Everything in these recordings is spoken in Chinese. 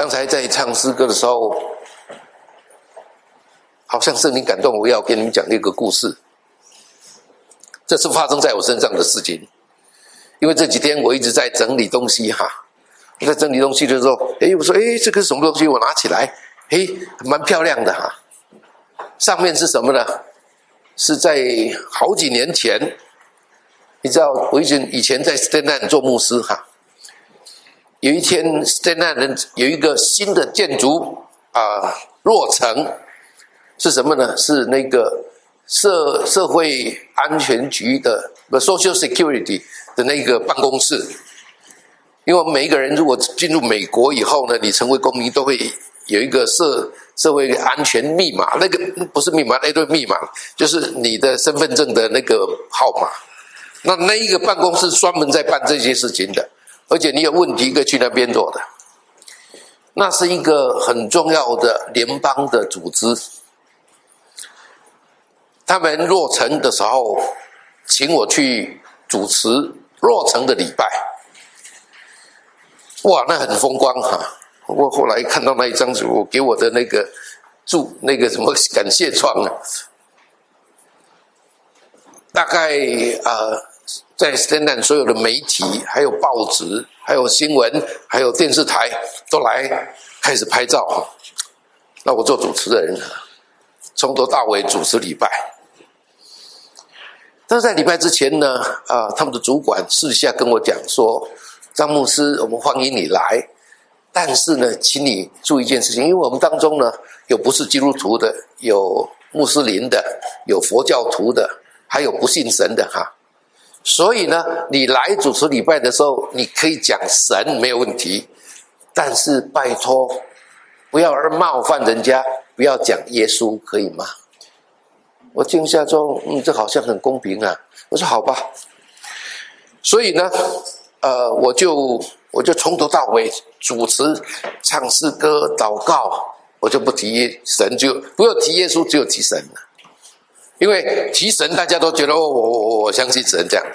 刚才在唱诗歌的时候，好像圣灵感动我要跟你们讲一个故事。这是发生在我身上的事情。因为这几天我一直在整理东西哈，我在整理东西的时候，我说这个是什么东西？我拿起来，蛮漂亮的哈。上面是什么呢？是在好几年前，你知道我以前在 Stanland 做牧师哈。有一天 Stanland 有一个新的建筑落成，是什么呢？是那个社会安全局的 Social Security 的那个办公室。因为我们每一个人如果进入美国以后呢，你成为公民都会有一个社会安全密码，那个不是密码，那对密码就是你的身份证的那个号码。那一个办公室专门在办这些事情的，而且你有问题可以去那边做的。那是一个很重要的联邦的组织。他们落成的时候，请我去主持落成的礼拜。哇，那很风光哈！我后来看到那一张我给我的那个那个什么感谢状啊，大概在 Stanland 所有的媒体、还有报纸、还有新闻、还有电视台都来开始拍照。那我做主持人，从头到尾主持礼拜。但是在礼拜之前呢，他们的主管私下跟我讲说，张牧师，我们欢迎你来，但是呢，请你注意一件事情，因为我们当中呢，有不是基督徒的，有穆斯林的，有佛教徒的，还有不信神的哈。所以呢，你来主持礼拜的时候，你可以讲神没有问题，但是拜托，不要冒犯人家，不要讲耶稣，可以吗？我听下之后，这好像很公平啊。我说好吧。所以呢，我就从头到尾主持、唱诗歌、祷告，我就不提神，就不要提耶稣，只有提神了。因为提神，大家都觉得我相信神这样子。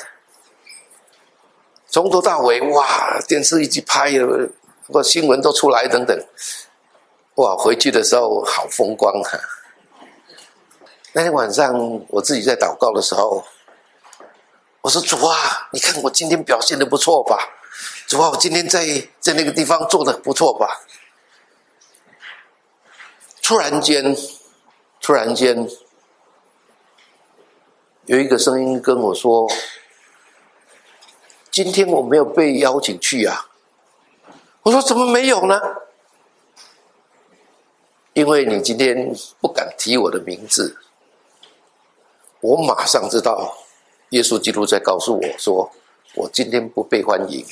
从头到尾，哇，电视一直拍，新闻都出来等等，哇，回去的时候好风光哈。那天晚上我自己在祷告的时候，我说主啊，你看我今天表现得不错吧？主啊，我今天在那个地方做得不错吧？突然间，有一个声音跟我说：“今天我没有被邀请去啊。”我说：“怎么没有呢？”因为你今天不敢提我的名字。我马上知道耶稣基督在告诉我说，我今天不被欢迎。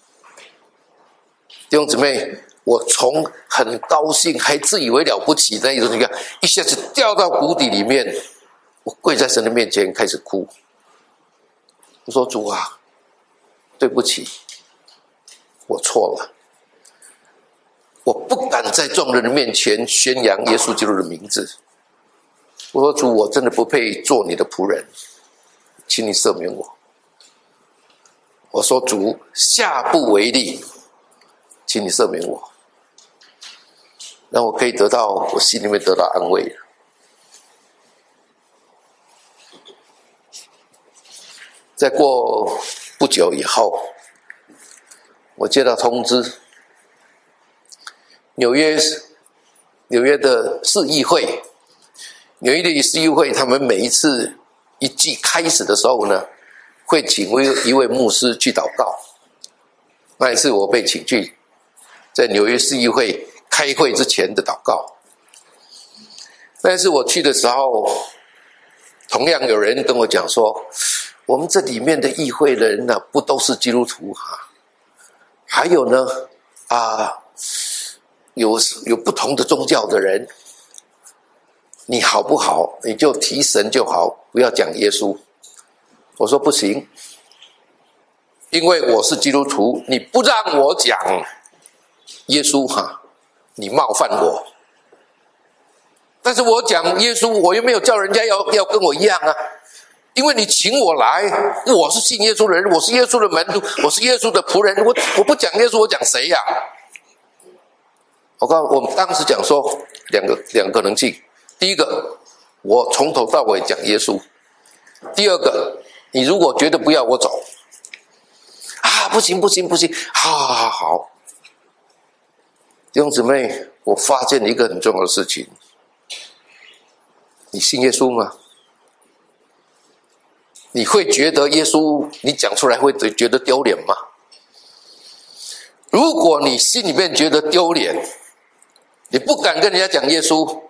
弟兄姊妹，我从很高兴还自以为了不起那一种，你看一下子掉到谷底里面，我跪在神的面前开始哭。我说主啊，对不起，我错了，我不敢在众人的面前宣扬耶稣基督的名字。我说主，我真的不配做你的仆人，请你赦免我。我说主，下不为例，请你赦免我，让我可以得到我心里面得到安慰。再过不久以后，我接到通知，纽约的市议会，纽约的市议会，他们每一次一季开始的时候呢，会请一位牧师去祷告。那一次我被请去在纽约市议会开会之前的祷告。那一次我去的时候，同样有人跟我讲说，我们这里面的议会的人呢，不都是基督徒哈？还有呢，有不同的宗教的人，你好不好？你就提神就好，不要讲耶稣。我说不行，因为我是基督徒，你不让我讲耶稣哈，你冒犯我。但是我讲耶稣，我又没有叫人家要跟我一样啊。因为你请我来，我是信耶稣的人，我是耶稣的门徒，我是耶稣的仆人，我不讲耶稣，我讲谁呀？ 我们当时讲说两个可能性，第一个，我从头到尾讲耶稣；第二个，你如果觉得不要我走，不行，好，弟兄姊妹，我发现一个很重要的事情，你信耶稣吗？你会觉得耶稣你讲出来会觉得丢脸吗？如果你心里面觉得丢脸，你不敢跟人家讲耶稣，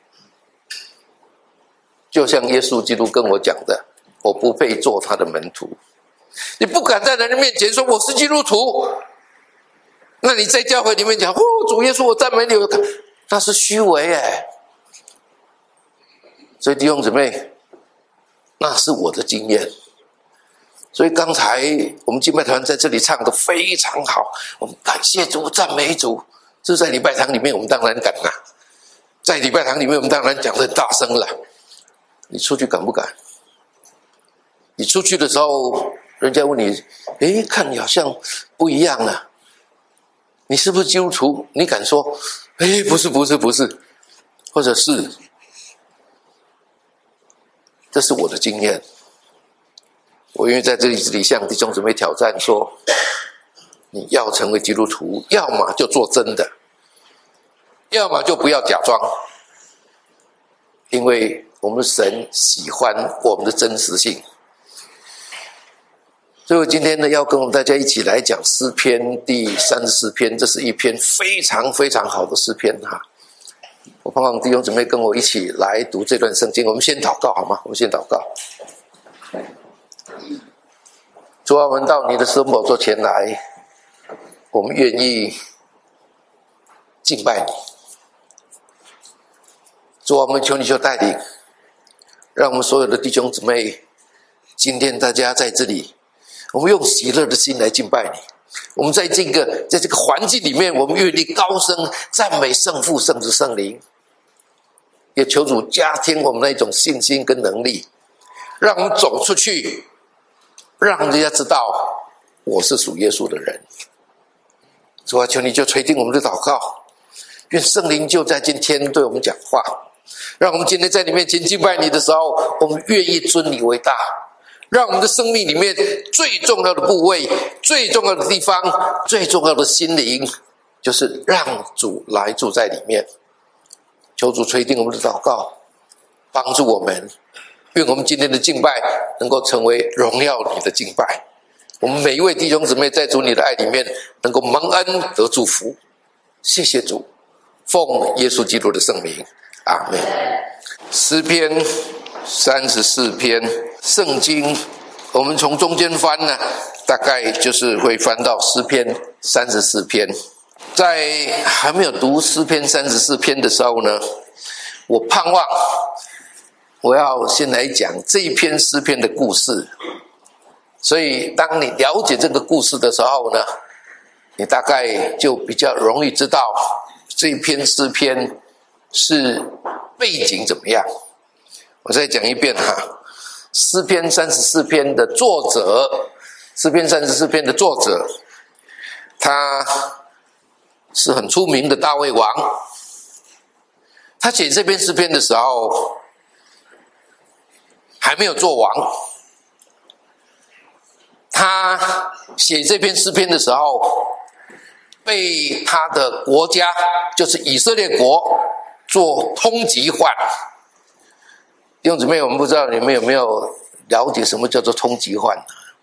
就像耶稣基督跟我讲的，我不配做他的门徒。你不敢在人家面前说我是基督徒，那你在教会里面讲主耶稣我赞美你，那是虚伪耶。所以弟兄姊妹，那是我的经验。所以刚才我们敬拜团在这里唱得非常好，我们感谢主，赞美主。这是在礼拜堂里面我们当然敢啦，在礼拜堂里面我们当然讲得很大声了。你出去敢不敢？你出去的时候人家问你，看你好像不一样了，你是不是基督徒？你敢说不是，或者是，这是我的经验。我愿意在这里向弟兄姊妹挑战说，你要成为基督徒，要么就做真的，要么就不要假装，因为我们的神喜欢我们的真实性。所以我今天呢，要跟我们大家一起来讲诗篇第34篇，这是一篇非常非常好的诗篇哈。我盼望弟兄姊妹跟我一起来读这段圣经。我们先祷告好吗？我们先祷告。主啊，我们到你的圣宝座前来，我们愿意敬拜你。主啊，我们求你就带领，让我们所有的弟兄姊妹，今天大家在这里，我们用喜乐的心来敬拜你。我们在这个环境里面，我们愿意高声赞美圣父、圣子、圣灵，也求主加添我们那种信心跟能力，让我们走出去，让人家知道我是属耶稣的人。主啊，求你就垂听我们的祷告，愿圣灵就在今天对我们讲话，让我们今天在你面前敬拜你的时候，我们愿意尊你为大，让我们的生命里面最重要的部位、最重要的地方、最重要的心灵，就是让主来住在里面。求主垂听我们的祷告，帮助我们，愿我们今天的敬拜能够成为荣耀你的敬拜。我们每一位弟兄姊妹在主你的爱里面能够蒙恩得祝福。谢谢主，奉耶稣基督的圣名，阿们。诗篇34篇，圣经我们从中间翻呢，大概就是会翻到诗篇34篇。在还没有读诗篇34篇的时候呢，我盼望我要先来讲这一篇诗篇的故事。所以当你了解这个故事的时候呢，你大概就比较容易知道这一篇诗篇是背景怎么样。我再讲一遍哈，诗篇34篇的作者，诗篇34篇的作者，他是很出名的大卫王。他写这篇诗篇的时候还没有做王，他写这篇诗篇的时候被他的国家，就是以色列国做通缉犯。弟兄姊妹，我们不知道你们有没有了解什么叫做通缉犯？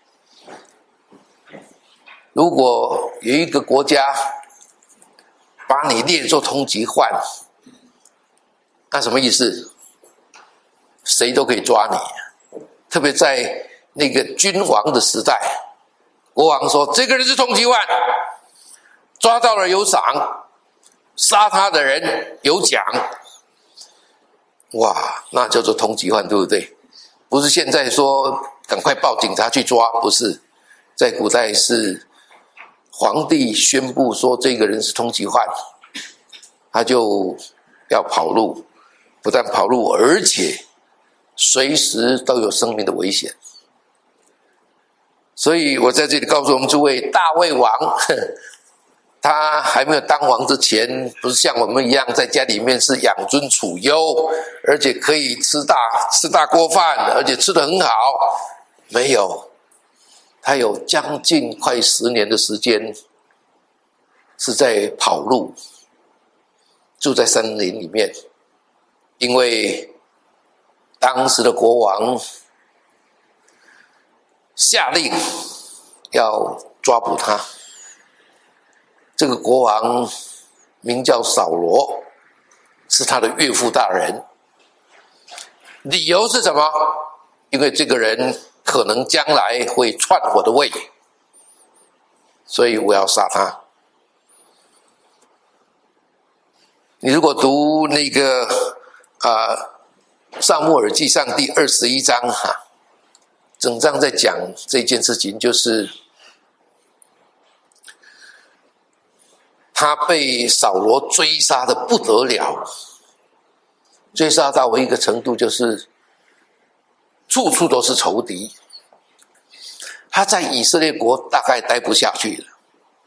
如果有一个国家把你列作通缉犯，那什么意思？谁都可以抓你。特别在那个君王的时代，国王说这个人是通缉犯，抓到了有赏，杀他的人有奖。哇，那叫做通缉犯，对不对？不是现在说赶快报警察去抓，不是。在古代是皇帝宣布说这个人是通缉犯，他就要跑路，不但跑路，而且随时都有生命的危险。所以我在这里告诉我们诸位，大卫王他还没有当王之前，不是像我们一样在家里面是养尊处优，而且可以吃大锅饭，而且吃得很好。没有，他有将近快10年的时间是在跑路，住在森林里面，因为当时的国王下令要抓捕他。这个国王名叫扫罗，是他的岳父大人。理由是什么？因为这个人可能将来会篡我的位，所以我要杀他。你如果读那个撒母耳记上第21章整章在讲这件事情，就是他被扫罗追杀的不得了，追杀到一个程度，就是处处都是仇敌。他在以色列国大概待不下去了，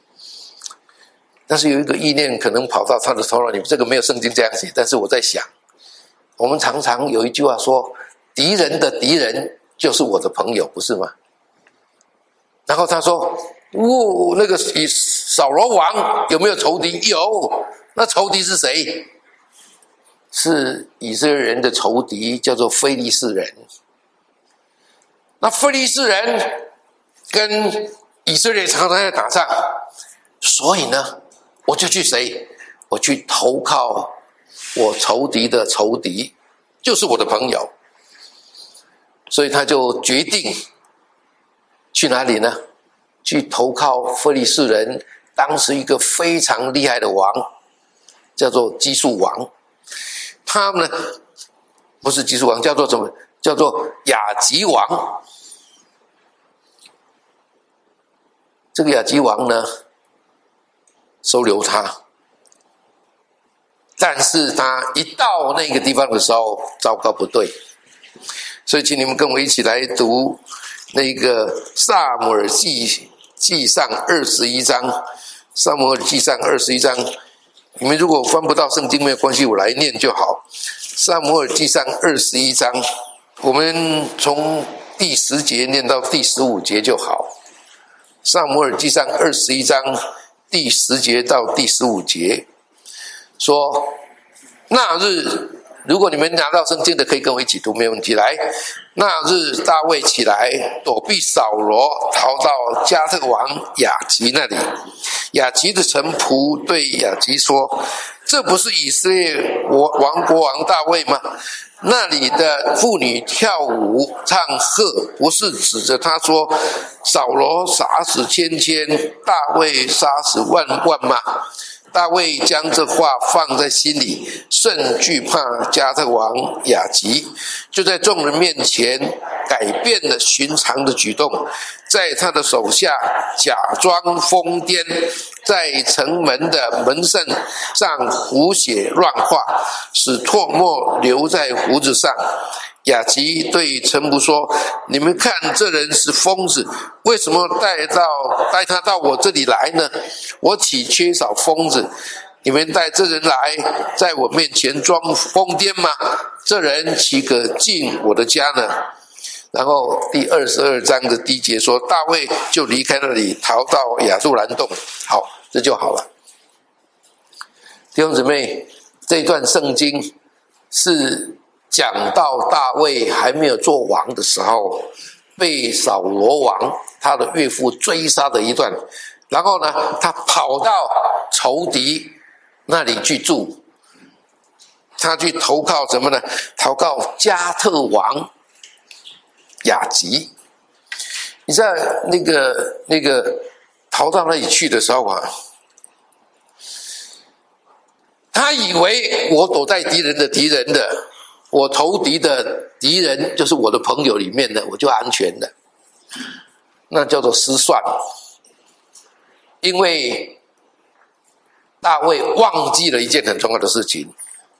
但是有一个意念可能跑到他的头脑里面，这个没有圣经这样写，但是我在想，我们常常有一句话说，敌人的敌人就是我的朋友，不是吗？然后他说那个扫罗王有没有仇敌？有。那仇敌是谁？是以色列人的仇敌，叫做非利士人。那非利士人跟以色列常常在打仗，所以呢，我就去谁？我去投靠我仇敌的仇敌，就是我的朋友。所以他就决定去哪里呢？去投靠非利士人，当时一个非常厉害的王，叫做基述王。他们呢，不是基述王，叫做什么？叫做亚吉王。这个亚吉王呢，收留他，但是他一到那个地方的时候，糟糕不对。所以请你们跟我一起来读那个撒母耳记上21章，撒母耳记上21章。你们如果翻不到圣经没有关系，我来念就好。撒母耳记上21章，我们从第10节念到第15节就好。撒母耳记上21章第10节到第15节说，那日，如果你们拿到圣经的，可以跟我一起读，没有问题。来，那日大卫起来，躲避扫罗，逃到加特王雅吉那里。雅吉的臣仆对雅吉说：“这不是以色列国王大卫吗？那里的妇女跳舞唱和，不是指着他说，扫罗杀死千千，大卫杀死万万吗？”大卫将这话放在心里，甚惧怕加特王雅吉，就在众人面前改变了寻常的举动，在他的手下假装疯癫，在城门的门扇上胡写乱画，使唾沫留在胡子上。雅吉对臣仆说：“你们看，这人是疯子，为什么带他到我这里来呢？我岂缺少疯子？你们带这人来，在我面前装疯癫吗？这人岂可进我的家呢？”然后第22章的第1节说，大卫就离开那里，逃到亚杜兰洞。好，这就好了。弟兄姊妹，这段圣经是讲到大卫还没有做王的时候，被扫罗王他的岳父追杀的一段。然后呢，他跑到仇敌那里去住，他去投靠什么呢？投靠加特王雅吉。你知道那个逃到那里去的时候他以为我躲在敌人的，我投敌的敌人就是我的朋友里面的，我就安全了。那叫做失算。因为大卫忘记了一件很重要的事情，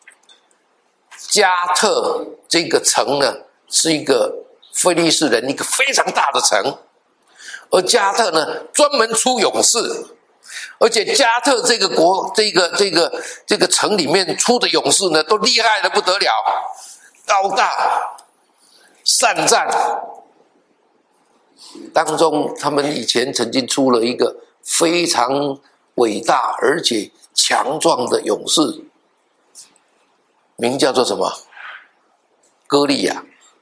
加特这个城呢，是一个非利士人一个非常大的城，而加特呢专门出勇士， 而且加特这个国这个城里面出的勇士呢，都厉害的不得了，高大善战。当中他们以前曾经出了一个非常伟大而且强壮的勇士，名叫做什么？歌利亚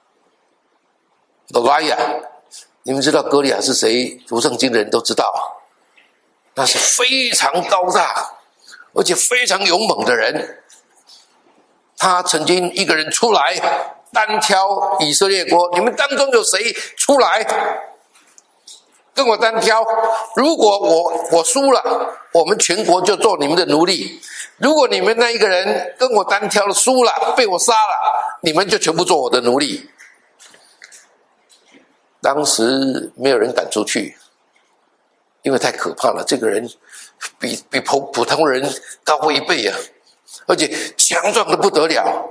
Goliath。 你们知道歌利亚是谁？读圣经的人都知道，那是非常高大而且非常勇猛的人。他曾经一个人出来单挑以色列国，你们当中有谁出来跟我单挑？如果我输了，我们全国就做你们的奴隶；如果你们那一个人跟我单挑输了，被我杀了，你们就全部做我的奴隶。当时没有人敢出去，因为太可怕了。这个人比普通人高1倍啊，而且强壮的不得了。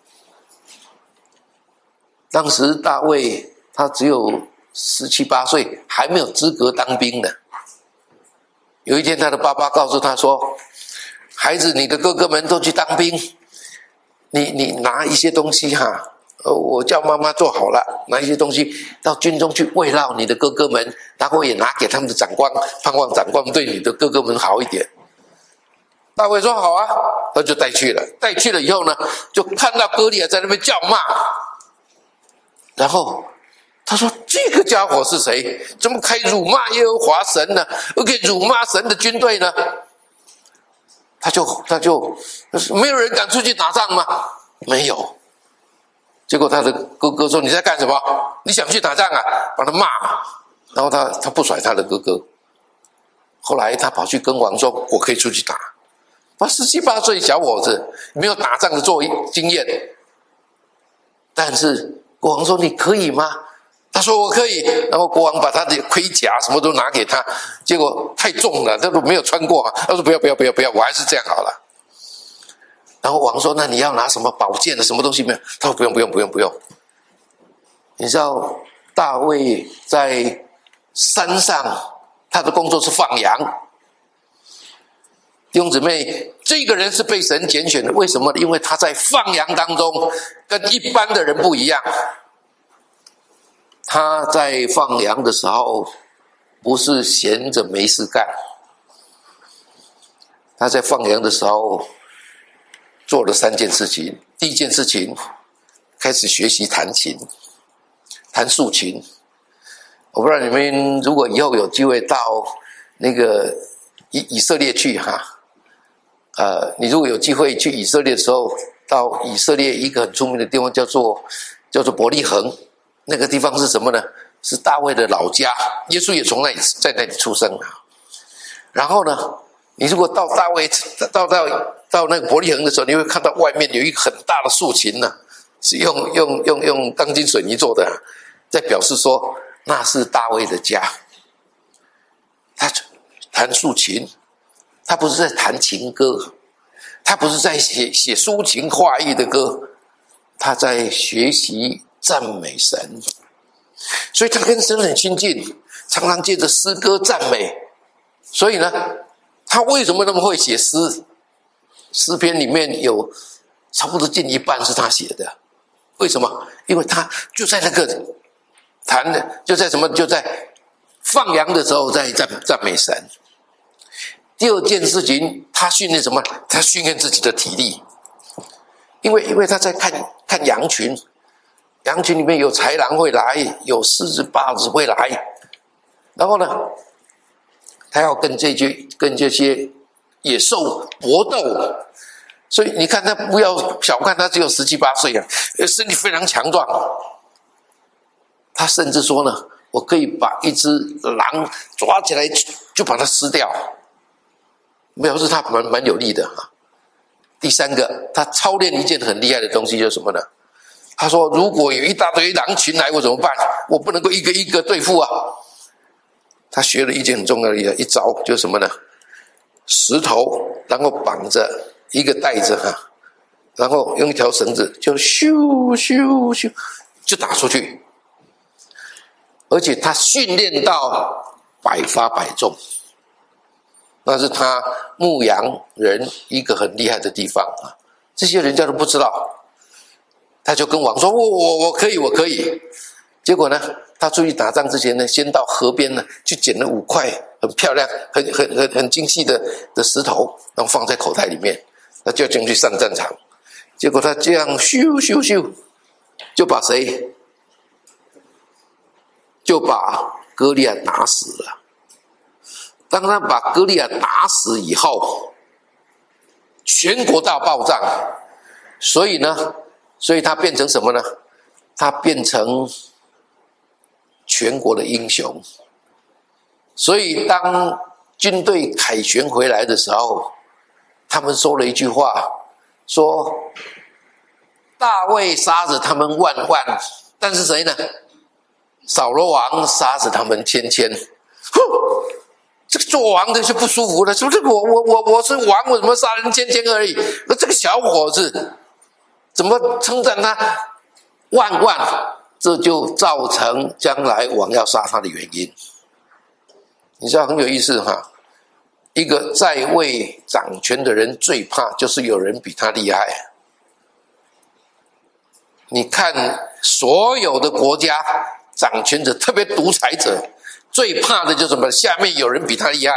当时大卫他只有17、18岁，还没有资格当兵呢。有一天他的爸爸告诉他说：孩子，你的哥哥们都去当兵，你拿一些东西我叫妈妈做好了，拿一些东西到军中去慰劳你的哥哥们，然后也拿给他们的长官，盼望长官对你的哥哥们好一点。大卫说好啊，他就带去了。带去了以后呢，就看到歌利亚在那边叫骂，然后他说：这个家伙是谁？怎么可以辱骂耶和华神呢？又可以辱骂神的军队呢？他就没有人敢出去打仗吗？没有。结果他的哥哥说：你在干什么？你想去打仗啊？把他骂。然后他不甩他的哥哥。后来他跑去跟王说：我可以出去打。他17、18岁小伙子，没有打仗的经验。但是国王说：你可以吗？他说：我可以。然后国王把他的盔甲什么都拿给他，结果太重了，他都没有穿过。他说：不要，我还是这样好了。然后王说：那你要拿什么宝剑的什么东西没有？他说：不用。你知道大卫在山上，他的工作是放羊。弟兄姊妹，这个人是被神拣选的，为什么？因为他在放羊当中跟一般的人不一样。他在放羊的时候不是闲着没事干，他在放羊的时候做了3件事情。第一件事情，开始学习弹琴，弹竖琴。我不知道你们如果以后有机会到那个以色列去你如果有机会去以色列的时候，到以色列一个很出名的地方叫做伯利恒。那个地方是什么呢？是大卫的老家，耶稣也在那里出生。然后呢，你如果到到那个伯利恒的时候，你会看到外面有一个很大的竖琴呢，是用钢筋水泥做的，在表示说那是大卫的家。他弹竖琴，他不是在弹情歌，他不是在写抒情画意的歌，他在学习赞美神。所以他跟神很亲近，常常借着诗歌赞美。所以呢，他为什么那么会写诗？诗篇里面有差不多近一半是他写的。为什么？因为他就在那个弹的，就在放羊的时候在赞美神。第二件事情，他训练什么？他训练自己的体力。因为他在看羊群，羊群里面有豺狼会来，有狮子、豹子会来。然后呢，他要跟这些野兽搏斗。所以你看他，不要小看他，只有17、18岁啊，身体非常强壮。他甚至说呢，我可以把一只狼抓起来就把它撕掉，表示他蛮有力的。第三个，他操练一件很厉害的东西，就是什么呢？他说如果有一大堆狼群来，我怎么办？我不能够一个一个对付啊。他学了一件很重要的一招，就是什么呢？石头，然后绑着一个带子然后用一条绳子就咻咻咻就打出去。而且他训练到100发100中。 那是他牧羊人一个很厉害的地方啊，这些人家都不知道。他就跟王说：“我可以。”结果呢，他出去打仗之前呢，先到河边呢去捡了5块很漂亮、很精细的石头，然后放在口袋里面，他就进去上战场。结果他这样咻，就把谁？就把歌利亚打死了。当他把歌利亚打死以后，全国大爆炸，所以他变成什么呢？他变成全国的英雄。所以当军队凯旋回来的时候，他们说了一句话，说大卫杀死他们万，但是谁呢？扫罗王杀死他们千。这个做王的就不舒服了，说这个我是王，我怎么杀人千而已？那这个小伙子怎么称赞他万？这就造成将来王要杀他的原因。你知道很有意思哈，一个在位掌权的人最怕就是有人比他厉害。你看所有的国家掌权者，特别独裁者，最怕的就是什么？下面有人比他厉害。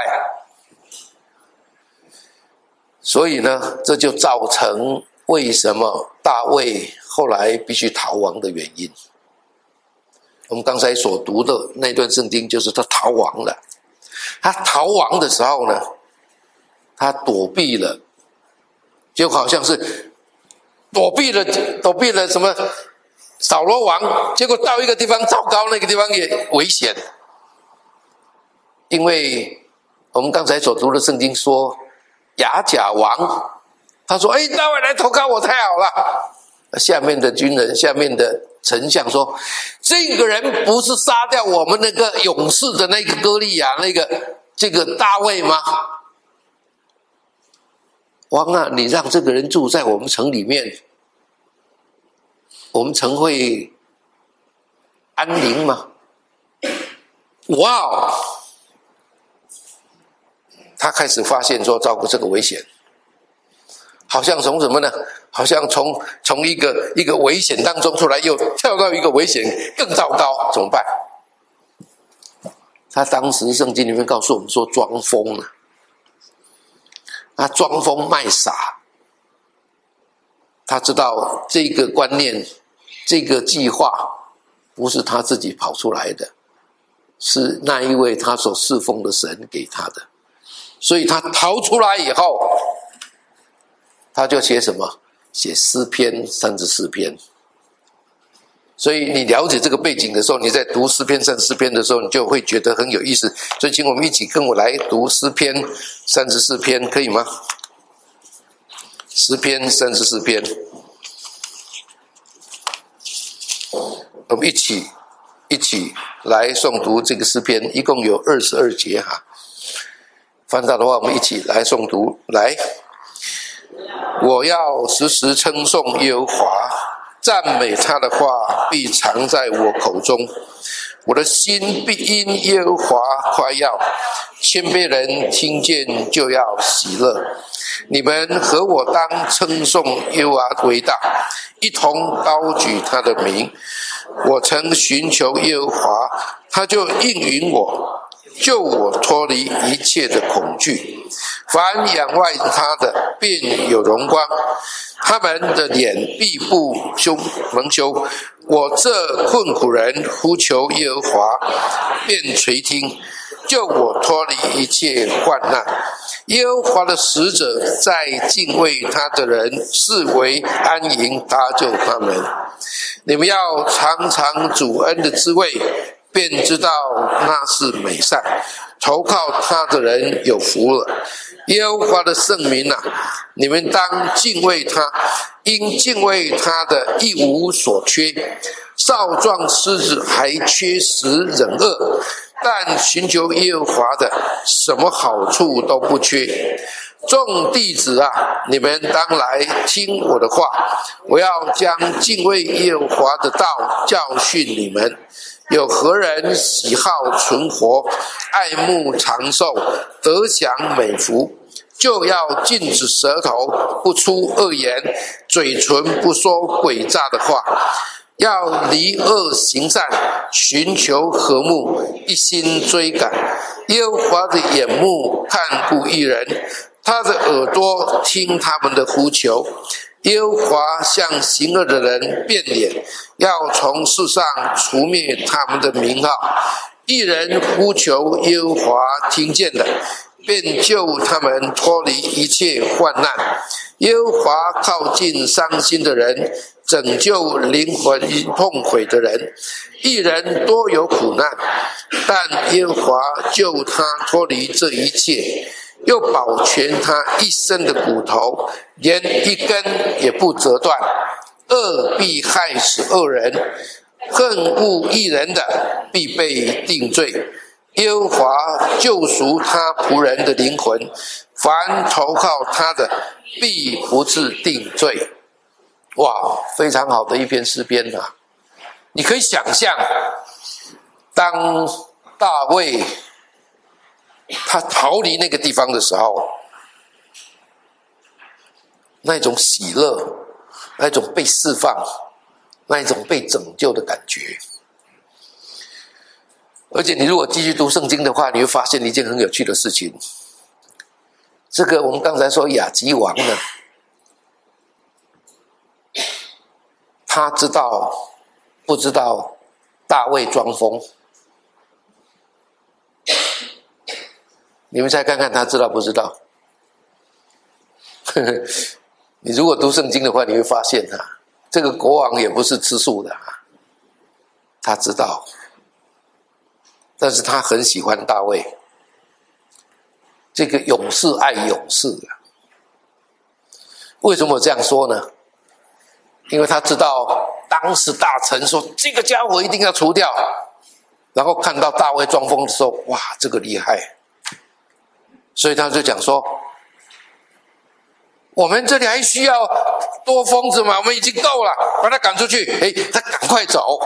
所以呢，这就造成为什么大卫后来必须逃亡的原因。我们刚才所读的那段圣经就是他逃亡了。他逃亡的时候呢，他躲避了，就好像是躲避了什么扫罗王，结果到一个地方糟糕，那个地方也危险。因为我们刚才所读的圣经说，亚甲王他说：“大卫来投靠我，太好了。”下面的军人，下面的丞相说：“这个人不是杀掉我们那个勇士的那个歌利亚这个大卫吗？王啊，你让这个人住在我们城里面，我们城会安宁吗？”哇哦！他开始发现说，照顾这个危险，好像从什么呢？好像从一个危险当中出来，又跳到一个危险更糟糕，怎么办？他当时圣经里面告诉我们说，装疯了。他装疯卖傻，他知道这个观念，这个计划不是他自己跑出来的，是那一位他所侍奉的神给他的。所以他逃出来以后，他就写什么？写诗篇34篇。所以你了解这个背景的时候，你在读诗篇34篇的时候，你就会觉得很有意思。所以请我们一起跟我来读诗篇34篇，可以吗？诗篇34篇，我们一起来诵读这个诗篇，一共有22节哈。翻到的话，我们一起来诵读。来，我要时时称颂耶和华，赞美他的话必藏在我口中。我的心必因耶和华夸耀，谦卑人听见就要喜乐。你们和我当称颂耶和华为大，一同高举他的名。我曾寻求耶和华，他就应允我，救我脱离一切的恐惧。凡仰望他的，便有荣光，他们的脸必不蒙羞。我这困苦人呼求耶和华，便垂听，救我脱离一切患难。耶和华的使者在敬畏他的人视为安营，搭救他们。你们要尝尝主恩的滋味，便知道那是美善。投靠他的人有福了。耶和华的圣名啊，你们当敬畏他，因敬畏他的一无所缺。少壮狮子还缺食忍饿，但寻求耶和华的，什么好处都不缺。众弟子啊，你们当来听我的话，我要将敬畏耶和华的道教训你们。 有何人喜好存活，爱慕长寿，得享美福？就要禁止舌头不出恶言，嘴唇不说诡诈的话，要离恶行善，寻求和睦，一心追赶。耶和华的眼目看顾义人，他的耳朵听他们的呼求。耶和华向行恶的人变脸，要从世上除灭他们的名号。义人呼求耶和华听见了，便救他们脱离一切患难。耶和华靠近伤心的人，拯救灵魂痛悔的人。义人多有苦难，但耶和华救他脱离这一切，又保全他一生的骨头，连一根也不折断。恶必害死恶人，恨恶义人的必被定罪。耶和华救赎他仆人的灵魂，凡投靠他的必不致定罪。哇，非常好的一篇诗篇啊！你可以想象，当大卫他逃离那个地方的时候，那种喜乐，那种被释放，那一种被拯救的感觉。而且你如果继续读圣经的话，你会发现一件很有趣的事情。这个我们刚才说亚基王呢，他知道不知道大卫装疯？你们猜看看他知道不知道？你如果读圣经的话，你会发现这个国王也不是吃素的，他知道，但是他很喜欢大卫，这个勇士爱勇士。为什么我这样说呢？因为他知道当时大臣说这个家伙一定要除掉，然后看到大卫装疯的时候，哇，这个厉害，所以他就讲说，我们这里还需要多疯子吗？我们已经够了，把他赶出去。他赶快走。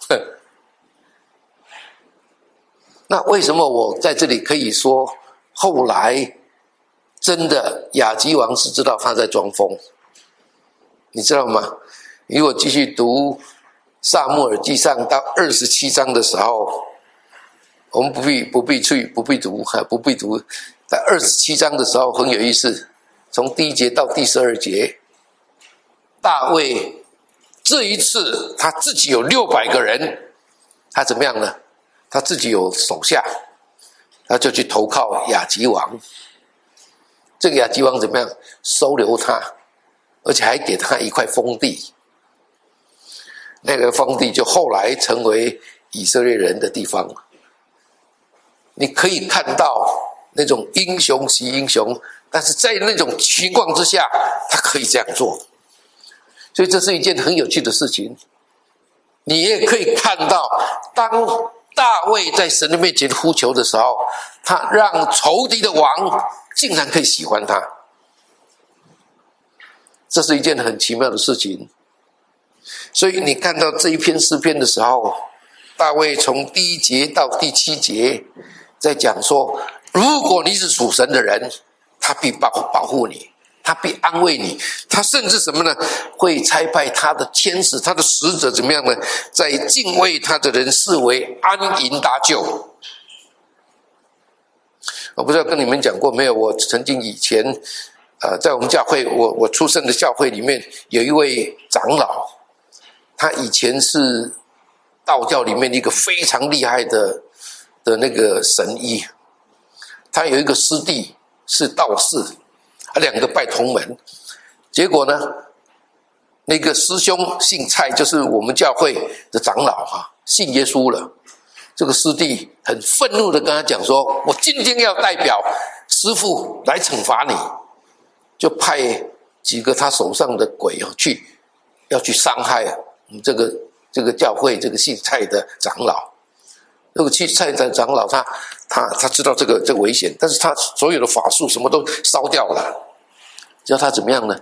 那为什么我在这里可以说，后来真的亚基王是知道他在装疯？你知道吗？如果继续读撒母耳记上到27章的时候，我们不必读，在27章的时候很有意思，从第1节到第12节，大卫这一次他自己有600个人，他怎么样呢？他自己有手下，他就去投靠亚基王。这个亚基王怎么样？收留他，而且还给他一块封地。那个封地就后来成为以色列人的地方。你可以看到那种英雄惜英雄，但是在那种情况之下，他可以这样做。所以这是一件很有趣的事情。你也可以看到，当大卫在神的面前呼求的时候，他让仇敌的王竟然可以喜欢他。这是一件很奇妙的事情。所以你看到这一篇诗篇的时候，大卫从第1节到第7节在讲说，如果你是属神的人，他必保护你，他必安慰你，他甚至什么呢？会差派他的天使，他的使者怎么样呢？在敬畏他的人视为安营搭救。我不知道跟你们讲过没有，我曾经以前在我们教会，我出生的教会里面有一位长老，他以前是道教里面一个非常厉害的那个神医，他有一个师弟是道士，他2个拜同门，结果呢，那个师兄姓蔡，就是我们教会的长老信耶稣了。这个师弟很愤怒的跟他讲说，我今天要代表师父来惩罚你，就派几个他手上的鬼要去伤害我们这个教会这个姓蔡的长老。这个蔡的长老他知道这个危险，但是他所有的法术什么都烧掉了。知道他怎么样呢？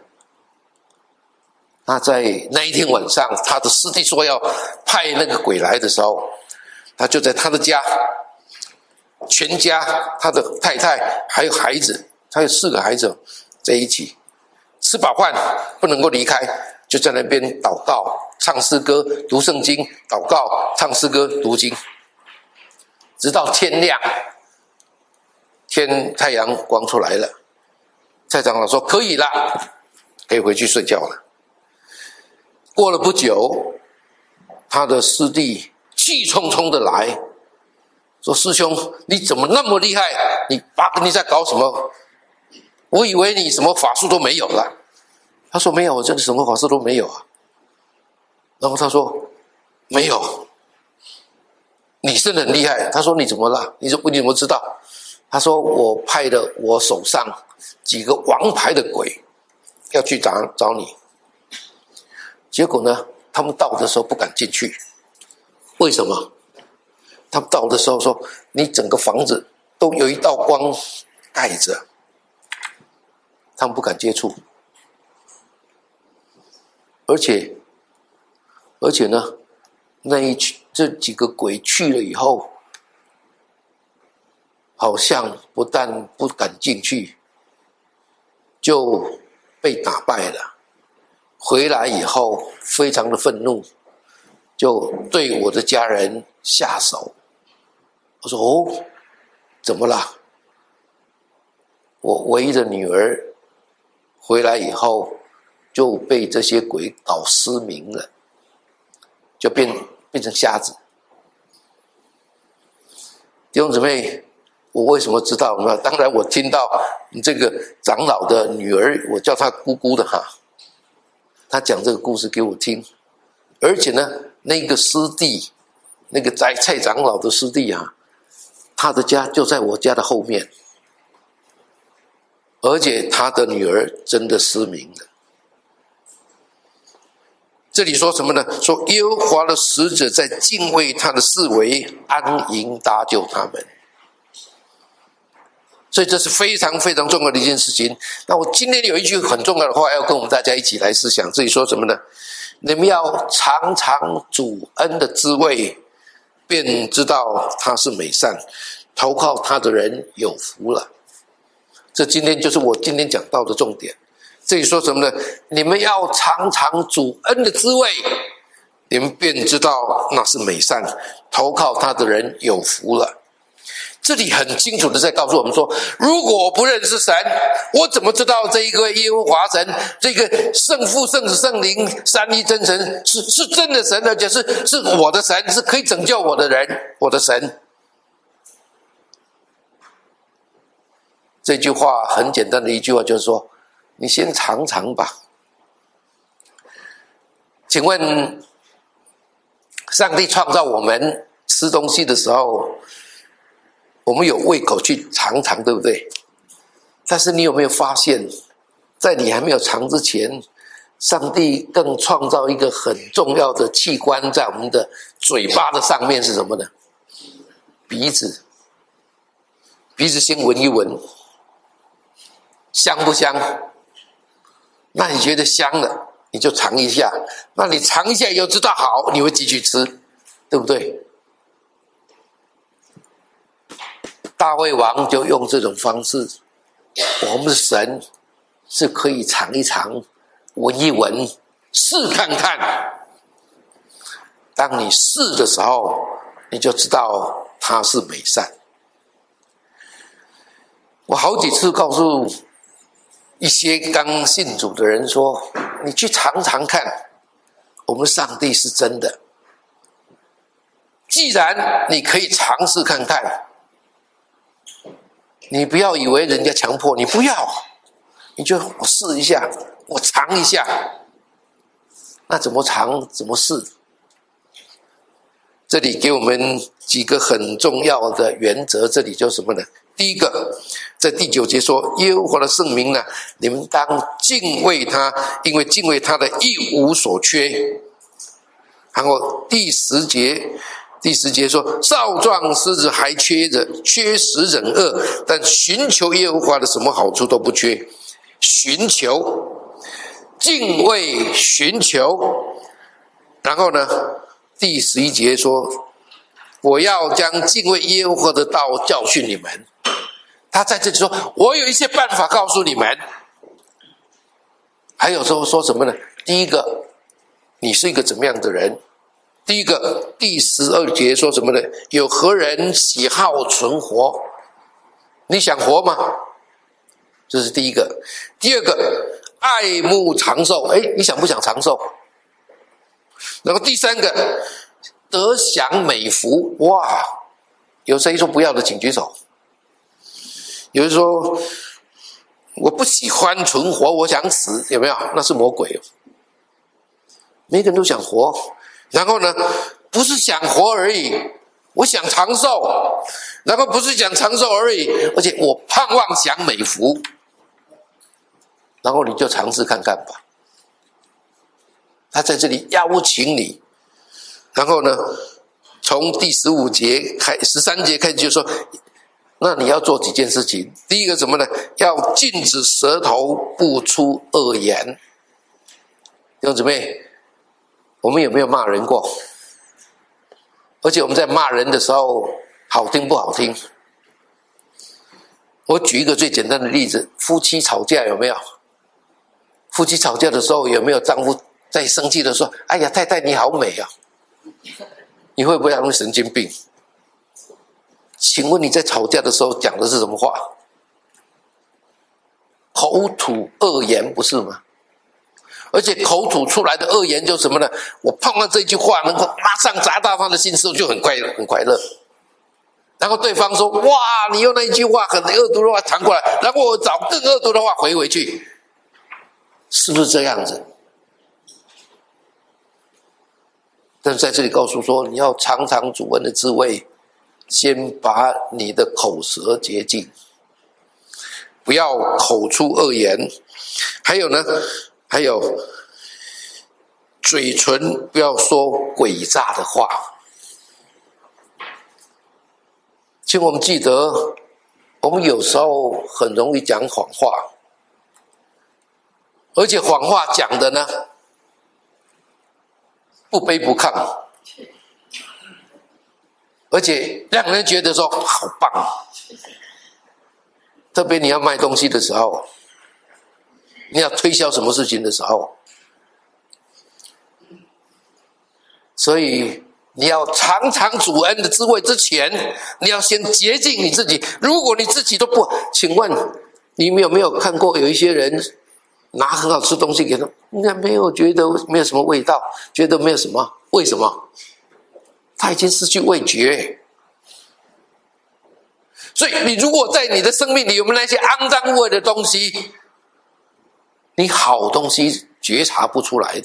他在那一天晚上，他的师弟说要派那个鬼来的时候， 他就在他的家，全家，他的太太还有孩子，他有4个孩子在一起，吃饱饭不能够离开，就在那边祷告、唱诗歌、读圣经，祷告、唱诗歌、读经，直到天亮，太阳光出来了，蔡长老说可以了，可以回去睡觉了。过了不久，他的师弟气冲冲的来说，师兄你怎么那么厉害，你在搞什么？我以为你什么法术都没有了。他说没有，我真的什么法术都没有啊。然后他说没有，你真的很厉害。他说你怎么了？你怎么知道？他说我派了我手上几个王牌的鬼要去找你。结果呢，他们到的时候不敢进去。为什么？他们到的时候说，你整个房子都有一道光盖着，他们不敢接触。而且呢，这几个鬼去了以后，好像不但不敢进去，就被打败了。回来以后非常的愤怒，就对我的家人下手。我说哦，怎么啦？我唯一的女儿回来以后就被这些鬼搞失明了，就变成瞎子。弟兄姊妹，我为什么知道呢？当然我听到你这个长老的女儿，我叫她姑姑的哈，她讲这个故事给我听。而且呢，那个师弟，那个蔡长老的师弟啊，他的家就在我家的后面，而且他的女儿真的失明了。这里说什么呢？说耶和华的使者在敬畏他的四围安营搭救他们。所以这是非常非常重要的一件事情。那我今天有一句很重要的话要跟我们大家一起来思想，这里说什么呢？你们要尝尝主恩的滋味，便知道他是美善，投靠他的人有福了。这今天就是我今天讲到的重点。这里说什么呢？你们要尝尝主恩的滋味，你们便知道那是美善，投靠他的人有福了。这里很清楚的在告诉我们说，如果我不认识神，我怎么知道这一个耶和华神，这个圣父圣子圣灵三一真神是真的神，而且是我的神，是可以拯救我的人，我的神。这句话很简单的一句话，就是说你先尝尝吧。请问上帝创造我们吃东西的时候，我们有胃口去尝尝，对不对？但是你有没有发现，在你还没有尝之前，上帝更创造一个很重要的器官在我们的嘴巴的上面，是什么呢？鼻子。鼻子先闻一闻，香不香？那你觉得香了，你就尝一下。那你尝一下以后知道好，你会继续吃，对不对？大卫王就用这种方式，我们的神是可以尝一尝，闻一闻，试看看。当你试的时候，你就知道它是美善。我好几次告诉一些刚信主的人说，你去尝尝看，我们上帝是真的。既然你可以尝试看看，你不要以为人家强迫你，不要，你就我试一下，我尝一下。那怎么尝怎么试？这里给我们几个很重要的原则，这里就是什么呢？第一个，在第9节说，耶和华的圣名呢，你们当敬畏他，因为敬畏他的一无所缺。然后第10节说，少壮狮子还缺食忍饿，但寻求耶和华的什么好处都不缺。寻求，敬畏，寻求。然后呢，第11节说， 我要将敬畏耶和华的道教训你们。他在这里说，我有一些办法告诉你们。还有说什么呢？第一个，你是一个怎么样的人？第一个，第12节说什么呢？有何人喜好存活？你想活吗？这是第一个。第二个，爱慕长寿。你想不想长寿？然后第三个，得享美福。哇，有谁说不要的请举手。有人说我不喜欢存活，我想死，有没有？那是魔鬼。每个人都想活，然后呢，不是想活而已，我想长寿，然后不是想长寿而已，而且我盼望享美福。然后你就尝试看看吧。他在这里邀请你，然后呢，从第13节开始就说，那你要做几件事情。第一个什么呢？要禁止舌头不出恶言。弟兄姊妹，我们有没有骂人过？而且我们在骂人的时候，好听不好听？我举一个最简单的例子，夫妻吵架有没有？夫妻吵架的时候，有没有丈夫在生气的说：“哎呀，太太你好美啊！”你会不会让人神经病？请问你在吵架的时候讲的是什么话？口吐恶言，不是吗？而且口吐出来的恶言就是什么呢？我碰到这句话能够马上砸到他的心，是不是就很快乐，很快乐？然后对方说：“哇，你用那一句话很恶毒的话传过来，然后我找更恶毒的话回去，是不是这样子？”但是在这里告诉说，你要尝尝主恩的滋味，先把你的口舌洁净，不要口出恶言。还有呢，还有嘴唇不要说诡诈的话。请我们记得，我们有时候很容易讲谎话，而且谎话讲的呢，不卑不亢，而且让人觉得说好棒。特别你要卖东西的时候，你要推销什么事情的时候，所以你要尝尝主恩的滋味之前，你要先洁净你自己。如果你自己都不，请问你们有没有看过有一些人拿很好吃的东西给他，应该没有，觉得没有什么味道，觉得没有什么，为什么？他已经失去味觉。所以你如果在你的生命里有没有那些肮脏污秽的东西，你好东西觉察不出来的。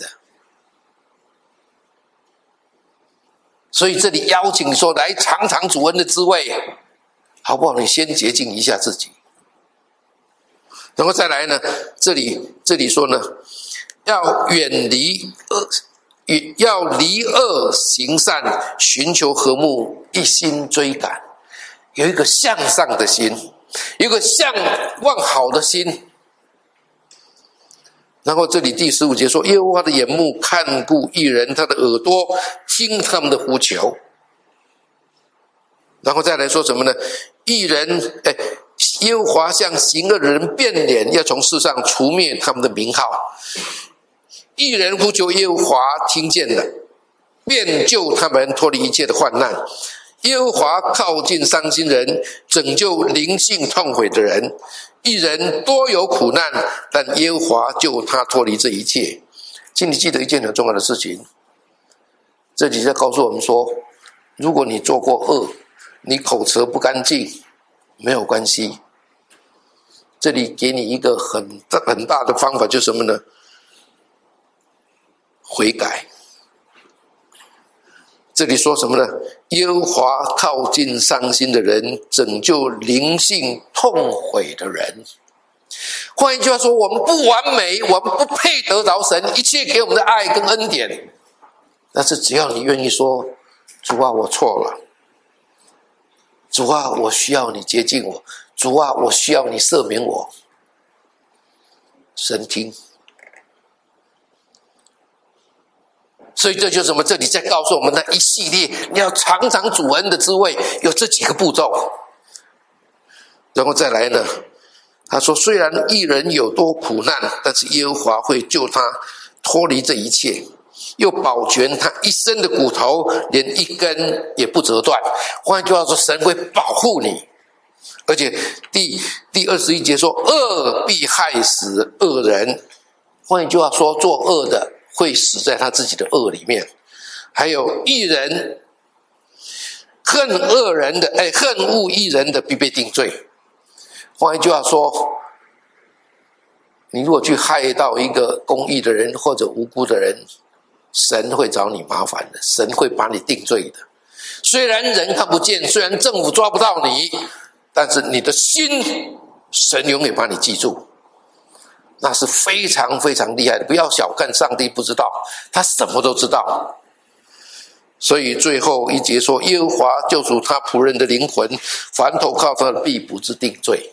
所以这里邀请说，来尝尝主恩的滋味，好不好？你先洁净一下自己，然后再来呢，这里说呢，要远离要离恶行善，寻求和睦，一心追赶，有一个向上的心，有一个向往好的心。然后这里第15节说，耶和华的眼目看顾义人，他的耳朵听他们的呼求。然后再来说什么呢？义人，耶和华向行恶的人变脸，要从世上除灭他们的名号。义人呼求耶和华听见了，便救他们脱离一切的患难。耶和华靠近伤心人，拯救灵性痛悔的人。义人多有苦难，但耶和华救他脱离这一切。请你记得一件很重要的事情，这里在告诉我们说，如果你做过恶，你口舌不干净，没有关系。这里给你一个很大的方法，就是什么呢？悔改。这里说什么呢？耶和华靠近伤心的人，拯救灵性痛悔的人。换一句话说，我们不完美，我们不配得着神一切给我们的爱跟恩典，但是只要你愿意说，主啊，我错了，主啊，我需要你接近我，主啊，我需要你赦免我，神听。 所以这就是什么？这里在告诉我们那一系列，你要尝尝主恩的滋味，有这几个步骤。然后再来呢，他说：虽然义人有多苦难，但是耶和华会救他脱离这一切，又保全他一生的骨头，连一根也不折断。换句话说，神会保护你。而且第21节说：恶必害死恶人。换一句话说，做恶的会死在他自己的恶里面。还有义人恨恶人的，恨恶义人的必被定罪。换一句话说，你如果去害到一个公义的人或者无辜的人，神会找你麻烦的，神会把你定罪的。虽然人看不见，虽然政府抓不到你，但是你的心，神永远把你记住。那是非常非常厉害的，不要小看上帝不知道，他什么都知道。所以最后一节说：耶和华救赎他仆人的灵魂，凡投靠他的必不致定罪。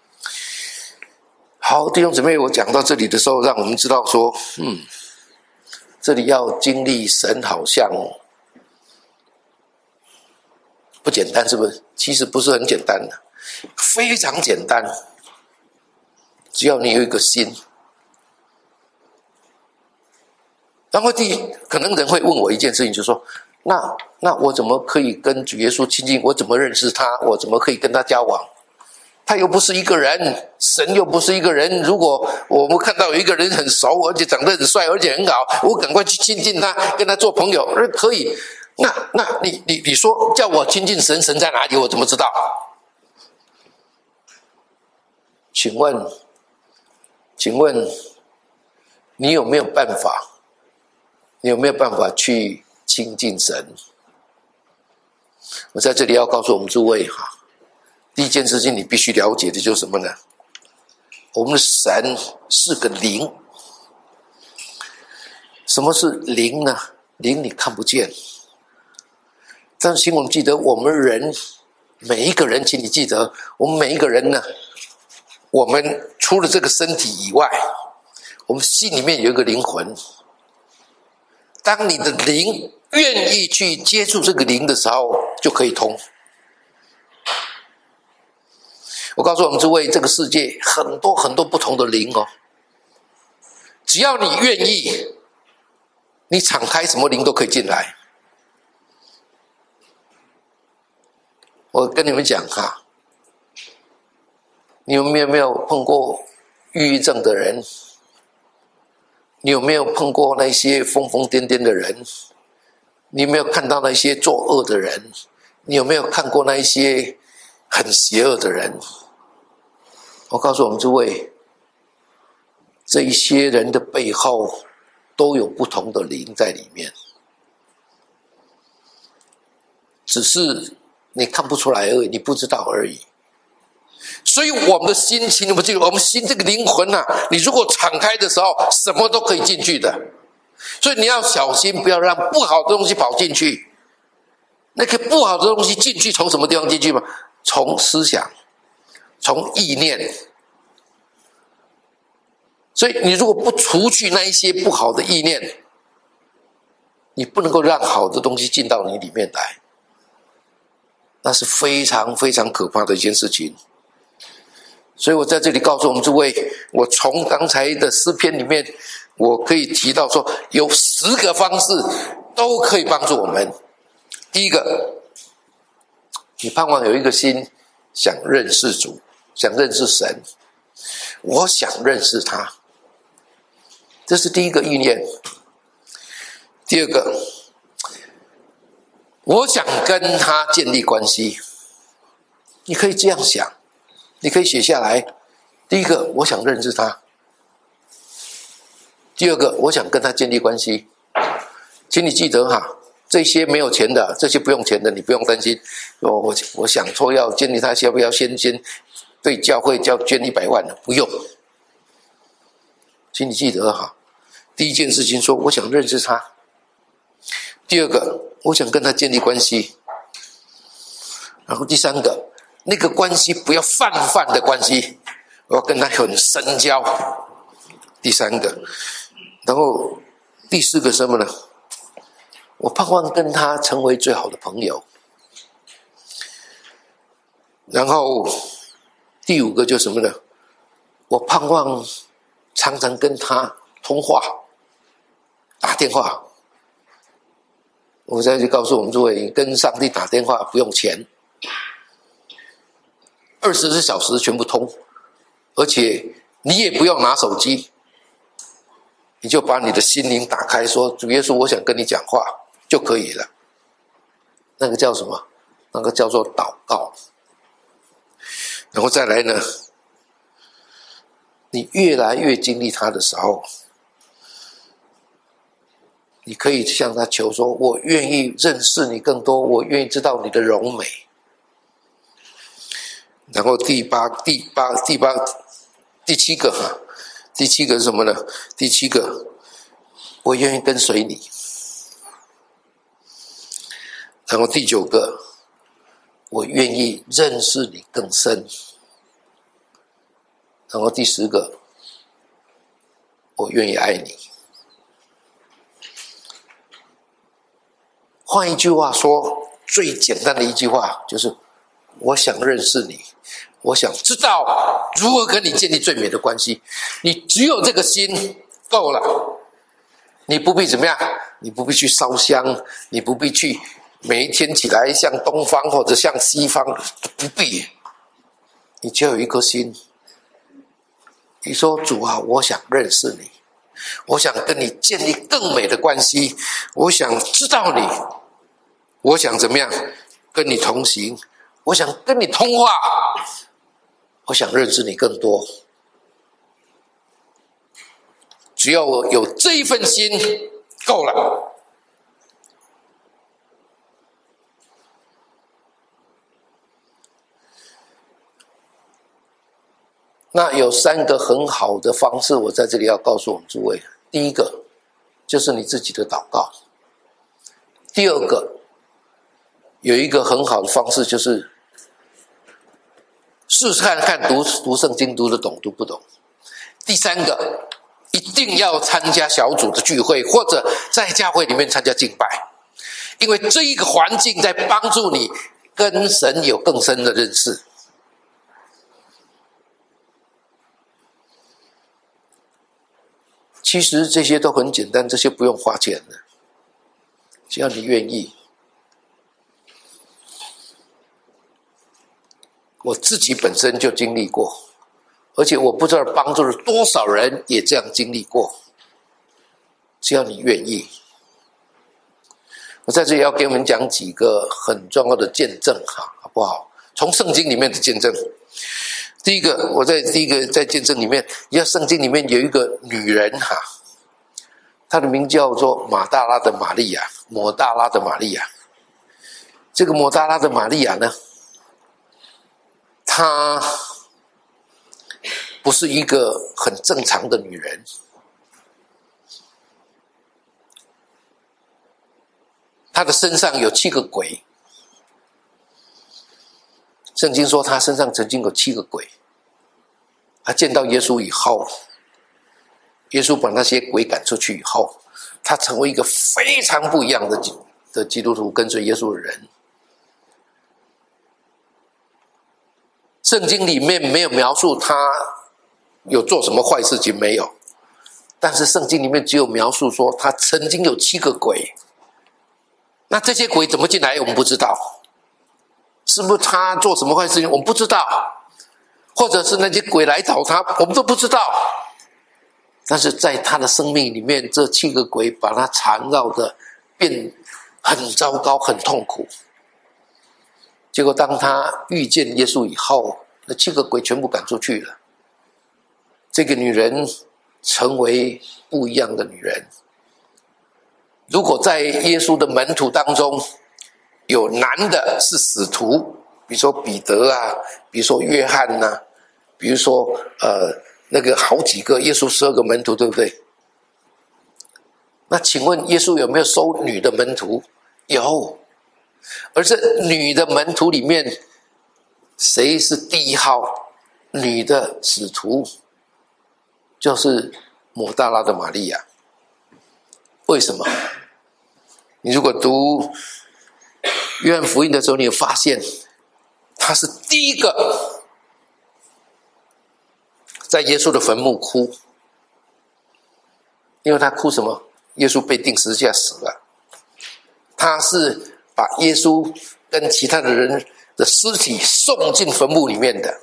好，弟兄姊妹，我讲到这里的时候，让我们知道说，这里要经历神好像不简单，是不是？其实不是很简单的，非常简单。只要你有一个心。然后可能人会问我一件事情，就是说，那我怎么可以跟主耶稣亲近？我怎么认识他？我怎么可以跟他交往？他又不是一个人，神又不是一个人。如果我们看到有一个人很熟，而且长得很帅，而且很好，我赶快去亲近他，跟他做朋友，可以。那你说叫我亲近神，神在哪里？我怎么知道？请问你有没有办法？你有没有办法去亲近神？我在这里要告诉我们诸位第一件事情你必须了解的就是什么呢？我们的神是个灵。什么是灵呢？灵你看不见，但是请我们记得，我们人每一个人，请你记得，我们每一个人呢，我们除了这个身体以外，我们心里面有一个灵魂。当你的灵愿意去接触这个灵的时候，就可以通。我告诉我们诸位，这个世界很多很多不同的灵只要你愿意，你敞开，什么灵都可以进来。我跟你们讲你有没有碰过抑郁症的人？你有没有碰过那些疯疯癫癫的人？你有没有看到那些作恶的人？你有没有看过那一些很邪恶的人？我告诉我们诸位，这一些人的背后都有不同的灵在里面，只是你看不出来而已，你不知道而已。所以我们的心，请你们记住，我们心这个灵魂你如果敞开的时候，什么都可以进去的。所以你要小心，不要让不好的东西跑进去。那个不好的东西进去，从什么地方进去吗？从思想，从意念。所以你如果不除去那一些不好的意念，你不能够让好的东西进到你里面来，那是非常非常可怕的一件事情。所以我在这里告诉我们诸位，我从刚才的诗篇里面，我可以提到说，有10个方式都可以帮助我们。第一个，你盼望有一个心想认识主，想认识神，我想认识他，这是第一个意念。第二个，我想跟他建立关系。你可以这样想，你可以写下来。第一个，我想认识他；第二个，我想跟他建立关系。请你记得这些没有钱的，这些不用钱的，你不用担心。我想说要建立他，要不要先对教会捐100万呢？不用。请你记得第一件事情说我想认识他，第二个我想跟他建立关系，然后第三个，那个关系不要泛的关系，我要跟他很深交。第三个，然后第四个什么呢？ 我盼望跟他成为最好的朋友。然后第5个就是什么呢？我盼望常常跟他通话，打电话。我再去告诉我们诸位，跟上帝打电话不用钱，24小时全部通，而且你也不用拿手机，你就把你的心灵打开，说主耶稣，我想跟你讲话就可以了。那个叫什么？那个叫做祷告。然后再来呢，你越来越经历他的时候，你可以向他求说，我愿意认识你更多，我愿意知道你的荣美。然后第七个是什么呢？第7个，我愿意跟随你。然后第9个，我愿意认识你更深。然后第10个，我愿意爱你。换一句话说，最简单的一句话就是，我想认识你，我想知道如何跟你建立最美的关系。你只有这个心够了，你不必怎么样，你不必去烧香，你不必去每一天起来向东方或者向西方，不必。你只有一颗心，你说主啊，我想认识你，我想跟你建立更美的关系，我想知道你，我想怎么样跟你同行，我想跟你通话，我想认识你更多。只要我有这一份心够了。那有3个很好的方式，我在这里要告诉我们诸位。第一个就是你自己的祷告。第2个有一个很好的方式，就是试试看看读圣经读得懂读不懂。第3个一定要参加小组的聚会，或者在教会里面参加敬拜，因为这一个环境在帮助你跟神有更深的认识。其实这些都很简单，这些不用花钱的，只要你愿意。我自己本身就经历过，而且我不知道帮助了多少人也这样经历过。只要你愿意。我在这里要给我们讲几个很重要的见证哈，好不好？从圣经里面的见证。第一个在见证里面，圣经里面有一个女人哈，她的名叫做抹大拉的玛利亚。这个抹大拉的玛利亚呢，她不是一个很正常的女人，她的身上有7个鬼。圣经说他身上曾经有7个鬼，他见到耶稣以后，耶稣把那些鬼赶出去以后，他成为一个非常不一样的基督徒，跟随耶稣的人。圣经里面没有描述他有做什么坏事情，没有，但是圣经里面只有描述说他曾经有7个鬼。那这些鬼怎么进来我们不知道，是不是他做什么坏事情我们不知道，或者是那些鬼来找他我们都不知道。但是在他的生命里面，这7个鬼把他缠绕的变很糟糕很痛苦。结果当他遇见耶稣以后，那7个鬼全部赶出去了。这个女人成为不一样的女人。如果在耶稣的门徒当中有男的是使徒，比如说彼得啊，比如说约翰啊，比如说那个好几个耶稣12个门徒，对不对？那请问耶稣有没有收女的门徒？有。而这女的门徒里面，谁是第1号女的使徒？就是抹大拉的玛利亚。为什么？ 你如果读约翰福音的时候，你有发现他是第一个在耶稣的坟墓哭，因为他哭什么？耶稣被钉十字架死了，他是把耶稣跟其他的人的尸体送进坟墓里面的。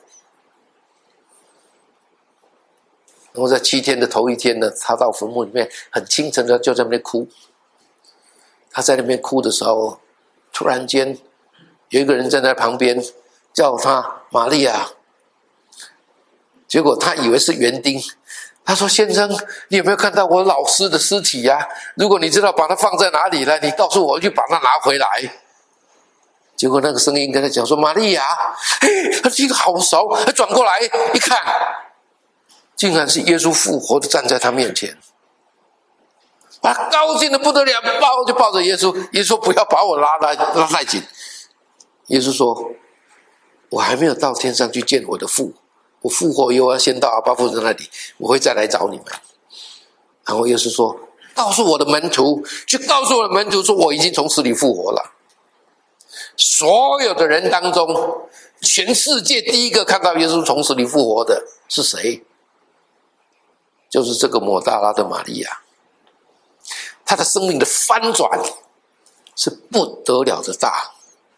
然后在7天的头一天呢，他到坟墓里面，很清晨的就在那边哭。他在那边哭的时候，突然间有一个人站在旁边叫他玛利亚，结果他以为是园丁。他说：先生，你有没有看到我老师的尸体呀？如果你知道把它放在哪里了，你告诉我，去把它拿回来。结果那个声音跟他讲说：玛利亚。他听得好熟，他转过来一看，竟然是耶稣复活的站在他面前，把他高兴的不得了，就抱着耶稣。耶稣说：不要把我拉太紧。耶稣说：我还没有到天上去见我的父，我复活以后要先到阿爸父神那里，我会再来找你们。然后耶稣说：告诉我的门徒，去告诉我的门徒说，我已经从死里复活了。所有的人当中，全世界第一个看到耶稣从死里复活的是谁？就是这个抹大拉的玛利亚。他的生命的翻转是不得了的大。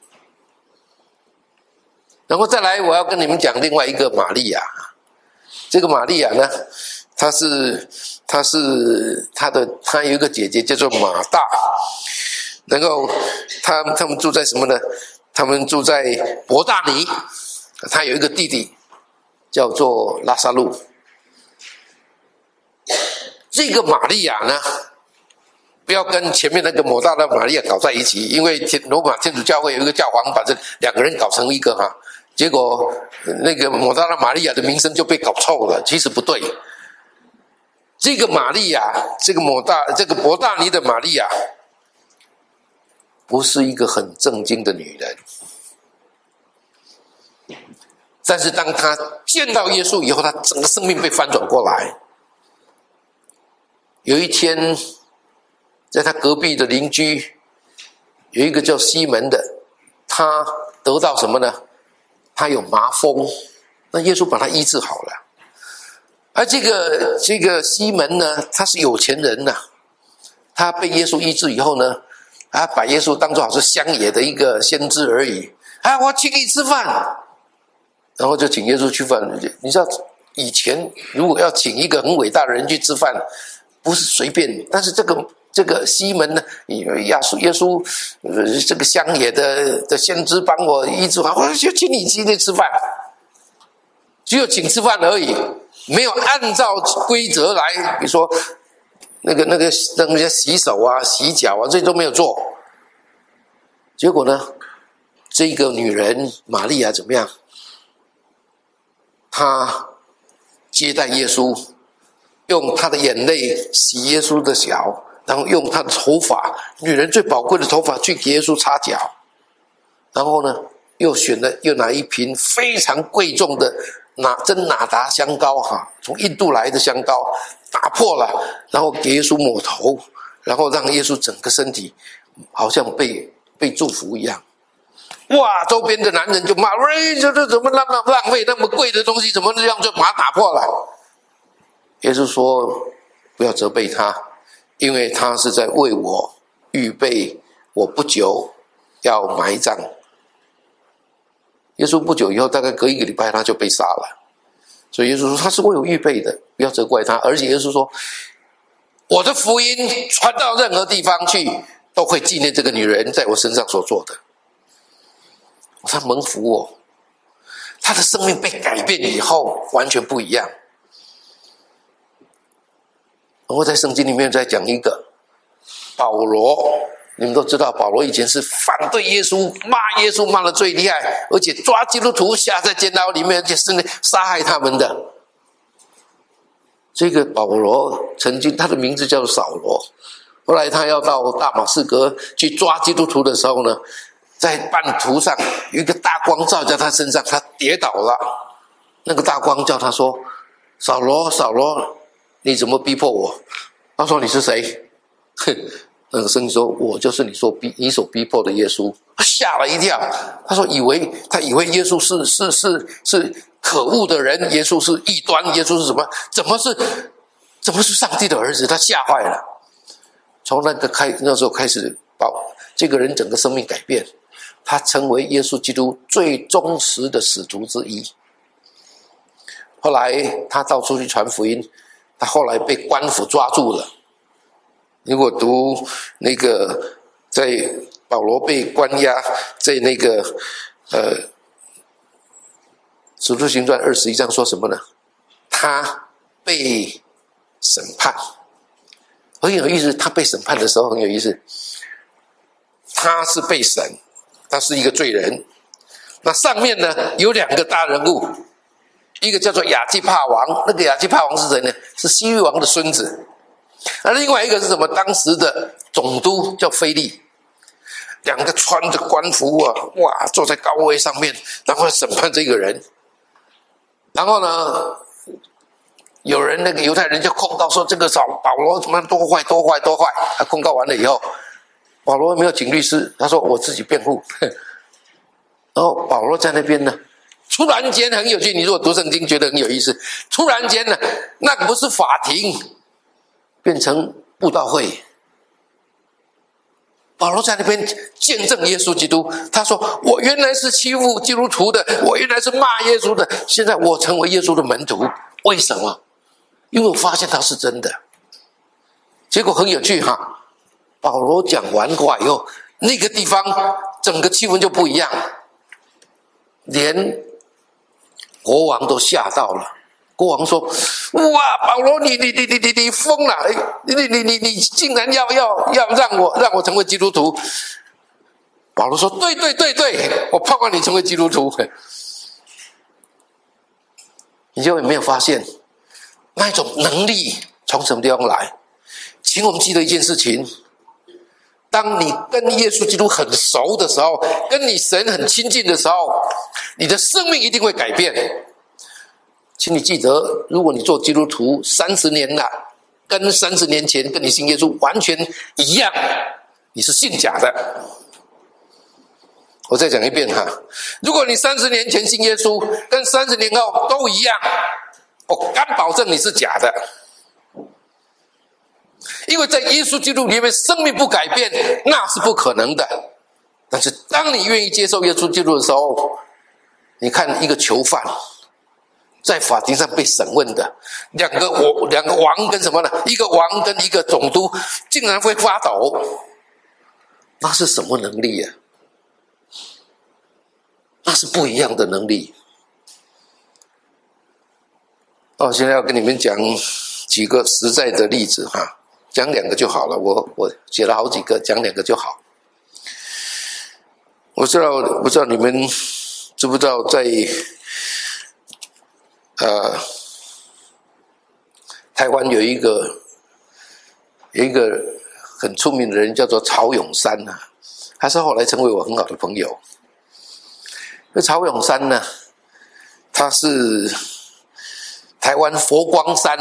然后再来，我要跟你们讲另外一个玛利亚。这个玛利亚呢，她有一个姐姐叫做马大。然后他们住在什么呢？他们住在伯大尼。他有一个弟弟叫做拉撒路。这个玛利亚呢，不要跟前面那个抹大拉玛利亚搞在一起，因为罗马天主教会有一个教皇把这两个人搞成一个哈，结果那个抹大拉玛利亚的名声就被搞臭了。其实不对，这个玛利亚，这个伯大尼的玛利亚，不是一个很正经的女人，但是当她见到耶稣以后，她整个生命被翻转过来。有一天，在他隔壁的邻居有一个叫西门的，他得到什么呢？他有麻风，那耶稣把他医治好了。而这个西门呢，他是有钱人呐，他被耶稣医治以后呢，把耶稣当作好是乡野的一个先知而已。我请你吃饭，然后就请耶稣去饭。你知道以前如果要请一个很伟大的人去吃饭，不是随便。但是这个西门呢，耶稣这个乡野的先知帮我医治好，我就请你今天吃饭，只有请吃饭而已，没有按照规则来，比如说那个洗手啊、洗脚啊，这些都没有做。结果呢，这个女人玛利亚怎么样？她接待耶稣，用她的眼泪洗耶稣的脚，然后用她的头发，女人最宝贵的头发去给耶稣擦脚，然后呢，又拿一瓶非常贵重的真哪达香膏从印度来的香膏，打破了，然后给耶稣抹头，然后让耶稣整个身体好像被祝福一样。哇！周边的男人就骂：这怎么浪费那么贵的东西，怎么这样就把它打破了？耶稣说：不要责备他，因为他是在为我预备，我不久要埋葬。耶稣不久以后，大概隔1个礼拜他就被杀了。所以耶稣说他是为我预备的，不要责怪他。而且耶稣说，我的福音传到任何地方去，都会纪念这个女人在我身上所做的。他蒙福他的生命被改变以后完全不一样。然后在圣经里面再讲一个保罗，你们都知道保罗以前是反对耶稣，骂耶稣骂得最厉害，而且抓基督徒下在监牢里面，而且是杀害他们的。这个保罗曾经他的名字叫做扫罗，后来他要到大马士革去抓基督徒的时候呢，在半途上有一个大光照在他身上，他跌倒了。那个大光叫他说：扫罗，扫罗，你怎么逼迫我？他说：你是谁？ 那个声音说：“我就是你所逼迫的耶稣。”他吓了一跳，他说：“以为耶稣是可恶的人，耶稣是异端，耶稣是什么？怎么是上帝的儿子？”他吓坏了。从那时候开始，这个人整个生命改变，他成为耶稣基督最忠实的使徒之一。后来他到处去传福音，他后来被官府抓住了。如果读那个在保罗被关押在那个使徒行传21章说什么呢？他被审判，很有意思。他被审判的时候很有意思，他是被审，他是一个罪人。那上面呢有2个大人物，一个叫做亚基帕王，那个亚基帕王是谁呢？是西律王的孙子。那另外一个是什么？当时的总督叫腓力。2个穿着官服啊，哇，坐在高位上面，然后审判这个人。然后呢，有人那个犹太人就控告说，这个保罗怎么多坏。他控告完了以后，保罗没有请律师，他说我自己辩护。然后保罗在那边呢，突然间很有趣，你如果读圣经觉得很有意思，突然间呢，那不是法庭，变成布道会。保罗在那边见证耶稣基督，他说我原来是欺负基督徒的，我原来是骂耶稣的，现在我成为耶稣的门徒。为什么？因为我发现他是真的。结果很有趣哈，保罗讲完话以后，那个地方整个气氛就不一样，连国王都吓到了。国王说：“哇，保罗，你疯了！你竟然要让我成为基督徒？”保罗说：“对，我盼望你成为基督徒。”你就有没有发现那一种能力从什么地方来？请我们记得一件事情：当你跟耶稣基督很熟的时候，跟你神很亲近的时候，你的生命一定会改变。请你记得，如果你做基督徒30年了，跟30年前跟你信耶稣完全一样，你是信假的。我再讲一遍哈，如果你30年前信耶稣，跟30年后都一样，我敢保证你是假的。因为在耶稣基督里面生命不改变，那是不可能的。但是当你愿意接受耶稣基督的时候，你看一个囚犯在法庭上被审问的，两个王跟什么呢？一个王跟一个总督竟然会发抖，那是什么能力啊？那是不一样的能力。现在要跟你们讲几个实在的例子哈，讲2个就好了。我写了好几个，讲2个就好。我不知道你们知不知道在台湾有一个很出名的人叫做曹永山啊，他是后来成为我很好的朋友。那曹永山呢，他是台湾佛光山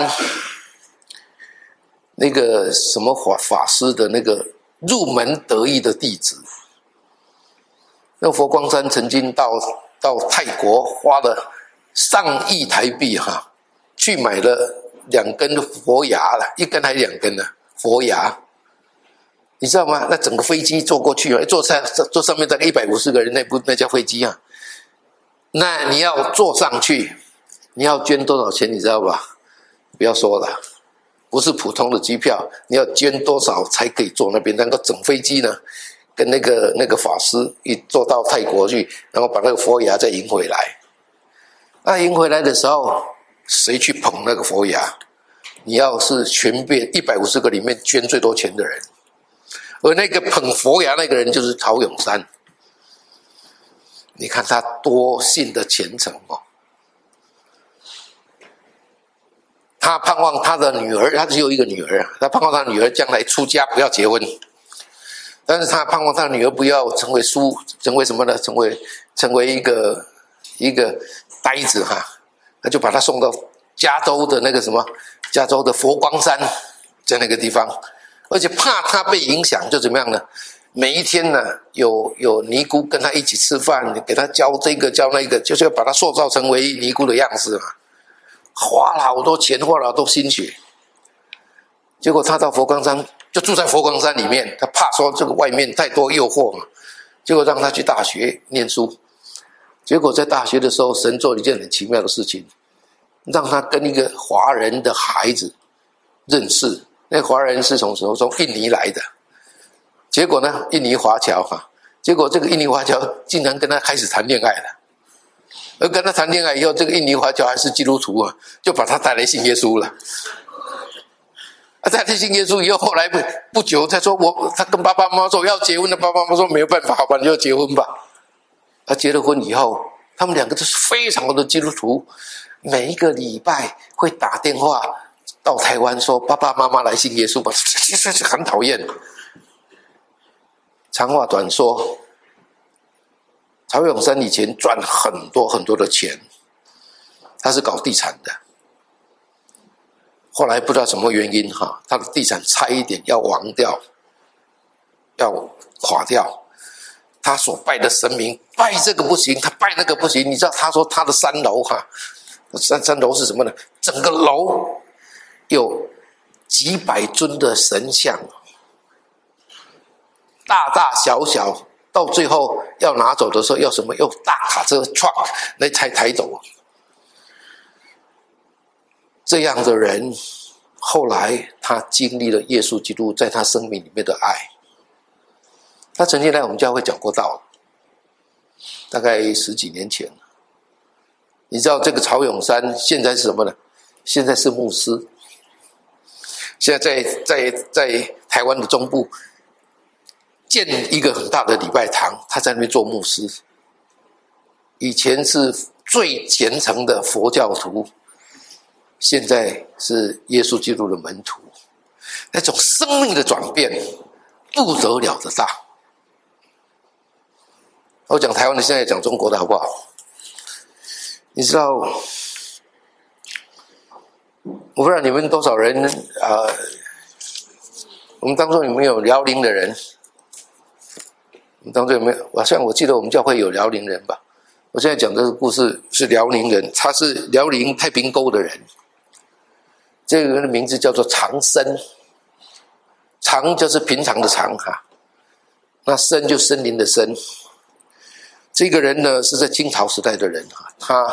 那个什么法师的那个入门得意的弟子。那佛光山曾经到泰国花了上亿台币哈，去买了2根佛牙了，1根还是2根呢？佛牙，你知道吗？那整个飞机坐过去，坐上面大概150个人，那架飞机啊，那你要坐上去，你要捐多少钱？你知道吧？不要说了，不是普通的机票，你要捐多少才可以坐那边？那个整飞机呢，跟那个法师一坐到泰国去，然后把那个佛牙再迎回来。那迎回来的时候，谁去捧那个佛牙？你要是全遍150个里面捐最多钱的人，而那个捧佛牙那个人就是曹永山。你看他多信的虔诚哦！他盼望他的女儿，他只有一个女儿啊，他盼望他的女儿将来出家不要结婚，但是他盼望他的女儿不要成为什么呢？成为一个呆子哈，他就把他送到加州的那个什么，加州的佛光山，在那个地方， 而且怕他被影响，就怎么样呢？每一天呢，有尼姑跟他一起吃饭，给他教这个教那个，就是要把他塑造成为尼姑的样子嘛。花了好多钱，花了好多心血。结果他到佛光山，就住在佛光山里面，他怕说这个外面太多诱惑嘛，结果让他去大学念书。结果在大学的时候，神做了一件很奇妙的事情，让他跟一个华人的孩子认识。那个华人是从印尼来的，结果呢，印尼华侨结果这个印尼华侨竟然跟他开始谈恋爱了。而跟他谈恋爱以后，这个印尼华侨还是基督徒就把他带来信耶稣了。带来信耶稣以后，后来不久，他跟爸爸妈妈说要结婚的，爸爸妈妈说没有办法，好吧，你就结婚吧。他结了婚以后，他们两个都是非常的基督徒，每一个礼拜会打电话到台湾说爸爸妈妈来信耶稣吧，很讨厌。长话短说，曹永山以前赚很多很多的钱，他是搞地产的。后来不知道什么原因他的地产差一点要亡掉，要垮掉。他所拜的神明，拜这个不行，他拜那个不行。你知道他说他的三楼三楼是什么呢？整个楼有几百尊的神像，大大小小，到最后要拿走的时候，要什么？用大卡车 truck 来才抬走。这样的人，后来他经历了耶稣基督在他生命里面的爱。他曾经来我们教会讲过道，大概10几年前。你知道这个曹永山现在是什么呢？现在是牧师。现在在台湾的中部建一个很大的礼拜堂，他在那边做牧师。以前是最虔诚的佛教徒，现在是耶稣基督的门徒。那种生命的转变不得了的大。我讲台湾的，现在讲中国的好不好？你知道，我不知道你们多少人我们当中有没有辽宁的人？我们当中有没有？好像我记得我们教会有辽宁人吧。我现在讲这个故事是辽宁人，他是辽宁太平沟的人。这个人的名字叫做常生，常就是平常的常那生就森林的森。这个人呢是在清朝时代的人他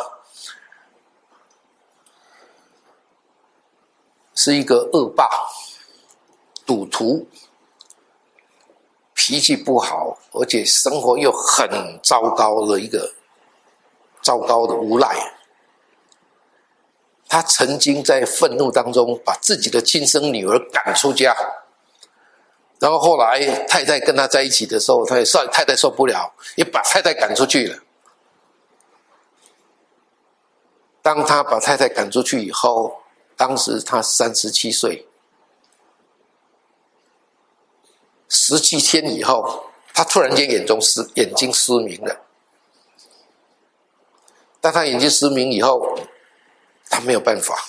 是一个恶霸、赌徒，脾气不好，而且生活又很糟糕的一个糟糕的无赖。他曾经在愤怒当中把自己的亲生女儿赶出家，然后后来太太跟他在一起的时候，太太受不了，也把太太赶出去了。当他把太太赶出去以后，当时他37岁，17天以后，他突然间眼睛失明了。当他眼睛失明以后，他没有办法，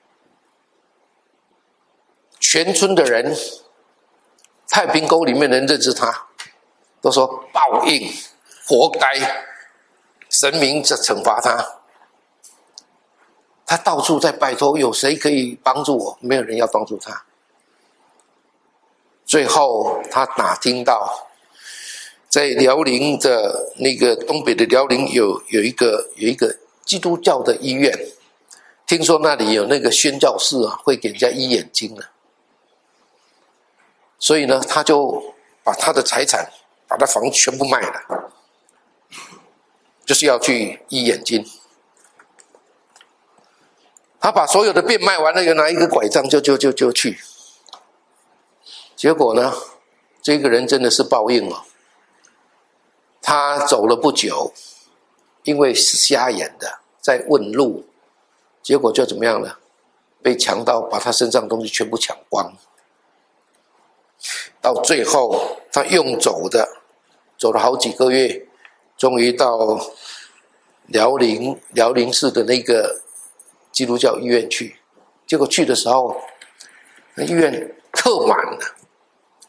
全村的人，太平沟里面的人认识他，都说报应，活该，神明在惩罚他。他到处在拜托，有谁可以帮助我？没有人要帮助他。最后他打听到，在辽宁的那个东北的辽宁有一个基督教的医院，听说那里有那个宣教士会给人家医眼睛所以呢，他就把他的财产，把他房全部卖了，就是要去医眼睛。他把所有的变卖完了，又拿一个拐杖就去。结果呢，这个人真的是报应他走了不久，因为是瞎眼的，在问路，结果就怎么样呢？被强盗把他身上的东西全部抢光。到最后他用走了好几个月，终于到辽宁市的那个基督教医院去。结果去的时候，那医院客满了，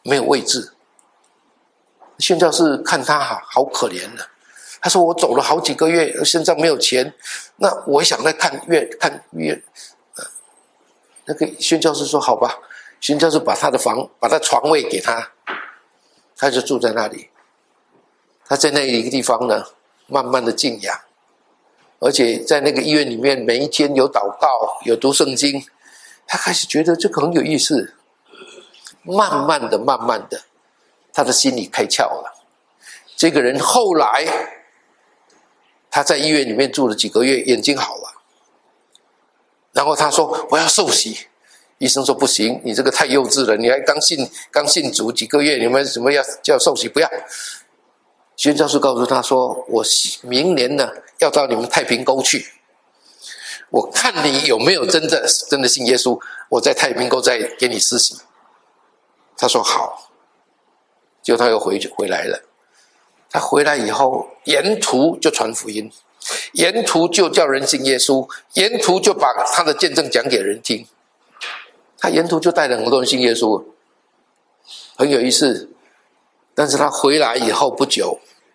没有位置。宣教士看他好可怜了，他说我走了好几个月，身上没有钱，那我想来看月。那个宣教士说好吧，宣教士把他床位给他，他就住在那里。他在那一个地方呢，慢慢的静养，而且在那个医院里面，每一天有祷告，有读圣经。他开始觉得这个很有意思，慢慢的，他的心里开窍了。这个人后来他在医院里面住了几个月，眼睛好了，然后他说我要受洗。医生说不行，你这个太幼稚了，你还刚信主几个月，你们怎么要受洗？不要。宣教士告诉他说，我明年呢要到你们太平沟去，我看你有没有真的信耶稣，我在太平沟再给你施洗。他说好，结果他又回来了。他回来以后，沿途就传福音，沿途就叫人信耶稣，沿途就把他的见证讲给人听。他沿途就带了很多人信耶稣，很有意思。但是他回来以后不久，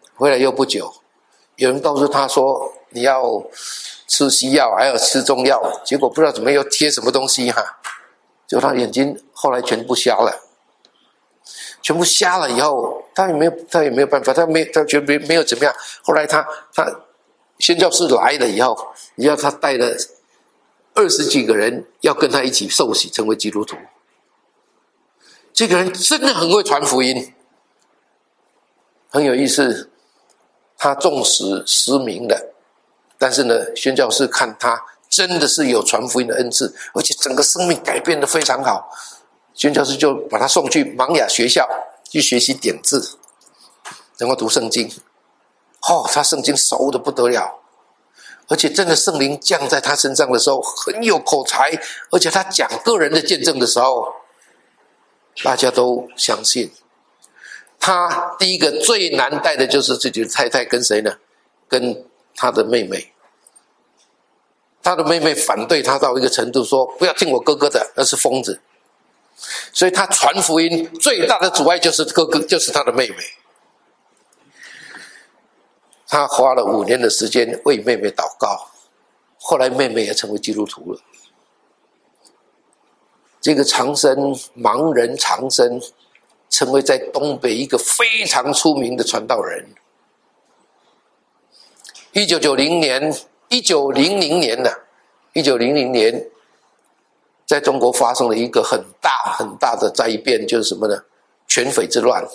有人告诉他说你要吃西药，还要吃中药，结果不知道怎么又贴什么东西就他眼睛后来全部瞎了。全部瞎了以后，他也没有办法，他觉得没有怎么样。后来他宣教士来了以后，他带了20几个人要跟他一起受洗成为基督徒。这个人真的很会传福音，很有意思。他纵使失明了，但是呢，宣教士看他真的是有传福音的恩赐，而且整个生命改变得非常好。宣教士就把他送去盲哑学校去学习点字，然后读圣经。他圣经熟得不得了，而且真的圣灵降在他身上的时候很有口才，而且他讲个人的见证的时候，大家都相信。他第一个最难带的就是自己的太太跟谁呢？跟他的妹妹。他的妹妹反对他到一个程度，说不要听我哥哥的，那是疯子。所以他传福音最大的阻碍就是他的妹妹。他花了5年的时间为妹妹祷告，后来妹妹也成为基督徒了。这个盲人长生成为在东北一个非常出名的传道人。1900年在中国发生了一个很大的灾变，就是什么呢？全匪之乱。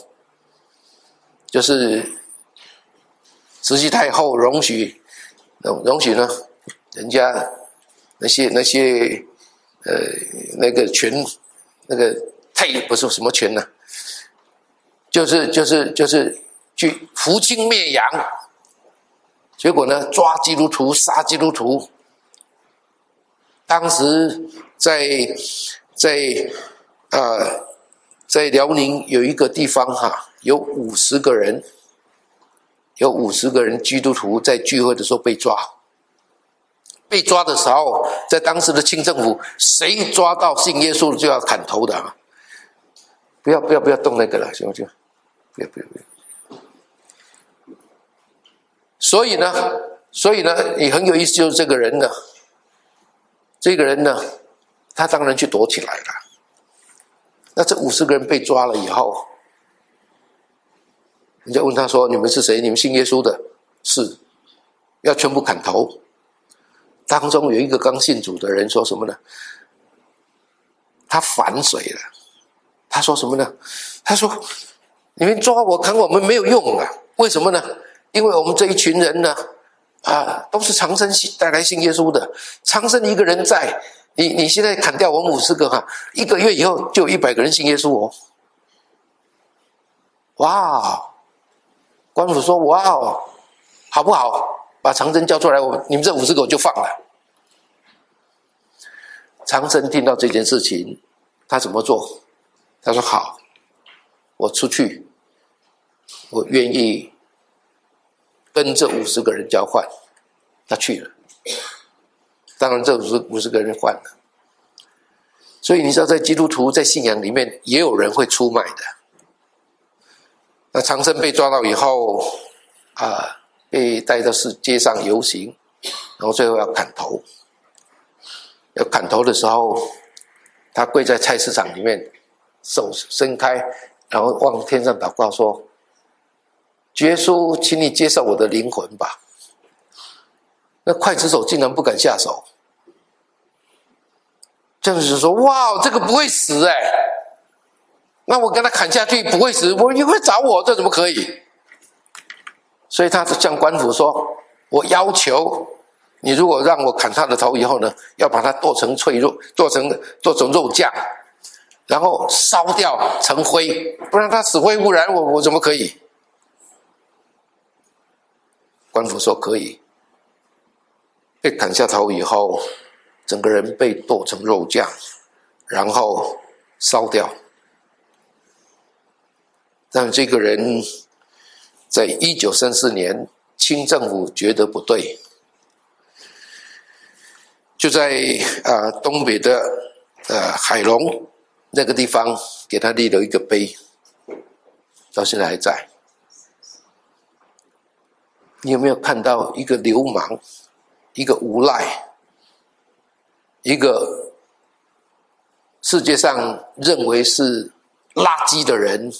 就是慈禧太后容许呢，人家那个权，那个太不是什么权呢，就是去扶清灭洋，结果呢抓基督徒杀基督徒。当时在辽宁有一个地方有50个人基督徒在聚会的时候被抓。被抓的时候，在当时的清政府，谁抓到信耶稣就要砍头的不要动那个了，行不行？不要。所以呢，也很有意思，就是这个人呢，他当然去躲起来了。那这50个人被抓了以后，人家问他说：“你们是谁？你们信耶稣的？”是，要全部砍头。当中有一个刚信主的人说什么呢？他反水了。他说什么呢？他说：“你们抓我砍我们没有用啊！为什么呢？因为我们这一群人呢，都是长生带来信耶稣的。长生一个人在，你现在砍掉我们50个1个月以后就有100个人信耶稣哦。”哇！官府说：“哇哦，好不好？把长生交出来，你们这50个我就放了。”长生听到这件事情，他怎么做？他说：“好，我出去，我愿意跟这50个人交换。”他去了，当然这50个人换了。所以你知道，在基督徒在信仰里面，也有人会出卖的， 那长生被抓到以后被带到街上游行，然后最后要砍头。要砍头的时候，他跪在菜市场里面，手伸开，然后往天上祷告说：主耶稣，请你接受我的灵魂吧。那刽子手竟然不敢下手。这样子说：哇，这个不会死哎！那我跟他砍下去不会死，你会找我，这怎么可以？所以他就向官府说：我要求你，如果让我砍他的头以后呢，要把它剁成脆肉，剁成肉酱，然后烧掉成灰，不然他死灰复燃，我怎么可以？官府说可以。被砍下头以后，整个人被剁成肉酱，然后烧掉。但这个人在1934年，清政府觉得不对，就在东北的海龙那个地方给他立了一个碑，到现在还在。你有没有看到一个流氓，一个无赖，一个世界上认为是垃圾的人，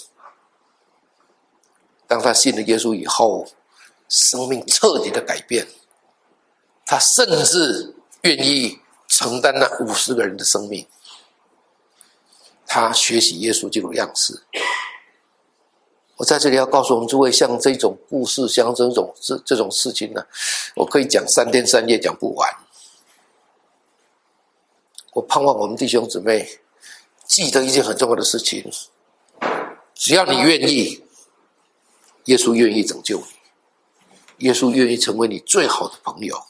当他信了耶稣以后，生命彻底的改变，他甚至愿意承担那50个人的生命。他学习耶稣基督样式。我在这里要告诉我们诸位，像这种故事，像这种事情呢，我可以讲3天3夜讲不完。我盼望我们弟兄姊妹记得一件很重要的事情，只要你愿意，耶稣愿意拯救你，耶稣愿意成为你最好的朋友。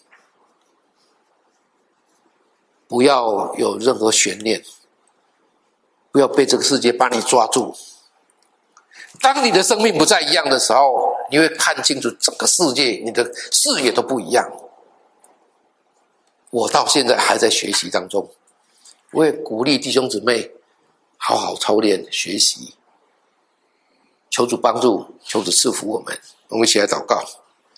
不要有任何悬念，不要被这个世界把你抓住。当你的生命不再一样的时候，你会看清楚整个世界，你的视野都不一样。我到现在还在学习当中，我也鼓励弟兄姊妹好好操练学习，求主帮助，求主赐福我们。我们一起来祷告。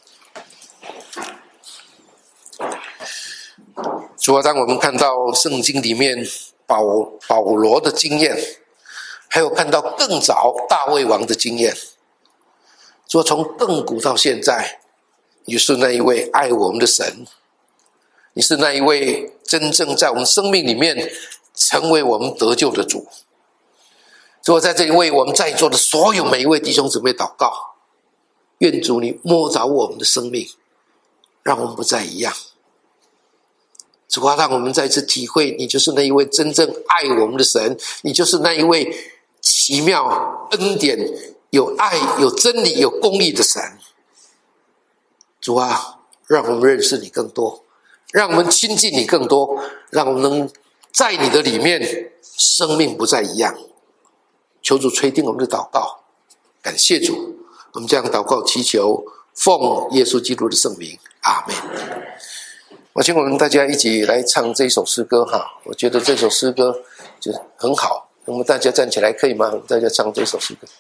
主啊，当我们看到圣经里面保罗的经验，还有看到更早大卫王的经验，主啊，从亘古到现在，你是那一位爱我们的神，你是那一位真正在我们生命里面成为我们得救的主。主啊，在这里为我们在座的所有每一位弟兄姊妹祷告，愿主你摸着我们的生命，让我们不再一样。主啊，让我们再次体会，你就是那一位真正爱我们的神，你就是那一位奇妙恩典、有爱、有真理、有公义的神。主啊，让我们认识你更多，让我们亲近你更多，让我们能在你的里面生命不再一样。求主垂听我们的祷告，感谢主，我们这样祷告祈求，奉耶稣基督的圣名，阿们。我请我们大家一起来唱这首诗歌哈，我觉得这首诗歌就很好，我们大家站起来可以吗？我们大家唱这首诗歌。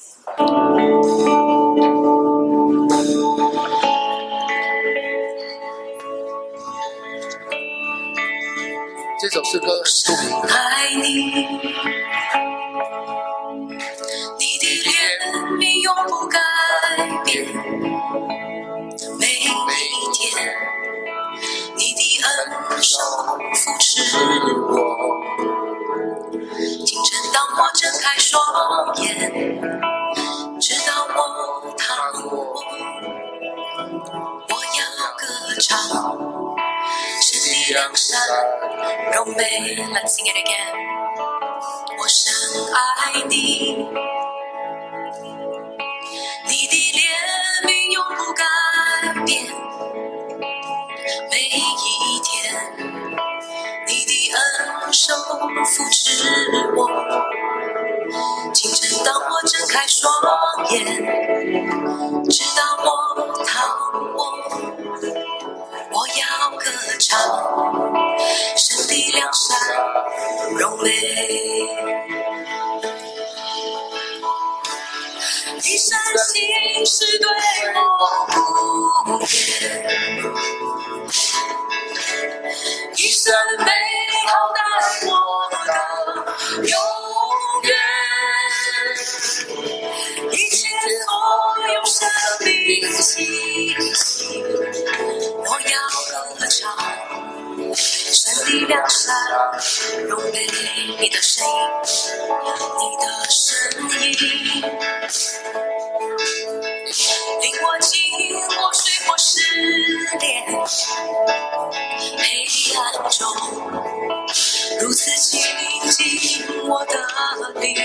这首诗歌出名。爱你，你的怜悯永不改变，每一天你的恩手扶持我，清晨当我睁开双眼，直到我躺卧，我要歌唱神的良善柔美。 Let's sing it again。 我深爱你，你的怜悯永不改变，每一天你的恩手扶持我，清晨当我睁开双眼，直到我躺卧，我要歌唱神的良善柔美。 一生心事对我不变，一生美好带我到永远，一切所有生命气息，我要歌唱，神力量上荣美你的声音，你的声音领我经过水火试炼，黑暗中如此亲近我的灵，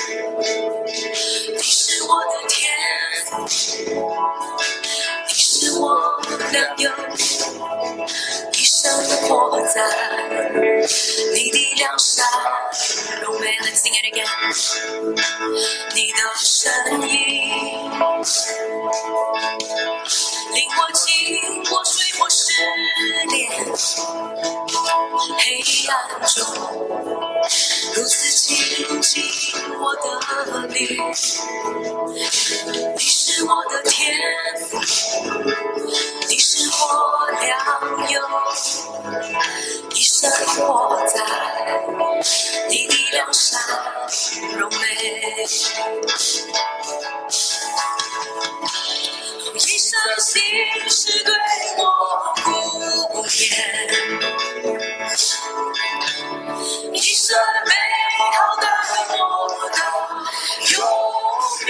你是我的天父，你是我良友，一生活在你的良善荣美。 Let's sing it again， 你的声音领我经过水火试炼，黑暗中如此亲近我的灵，你是我的天父，你是我良友，一生活在你的良善荣美，一生心事对我不变，一生美好带我到永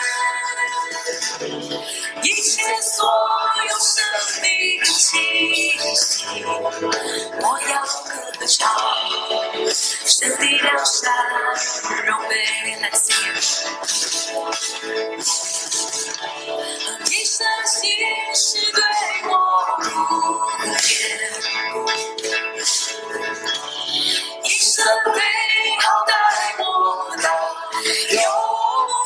远，一切所有生命气息，我要歌唱神的良善荣美。 Let's sing it， 一生心事对我不变，一生美好带我到永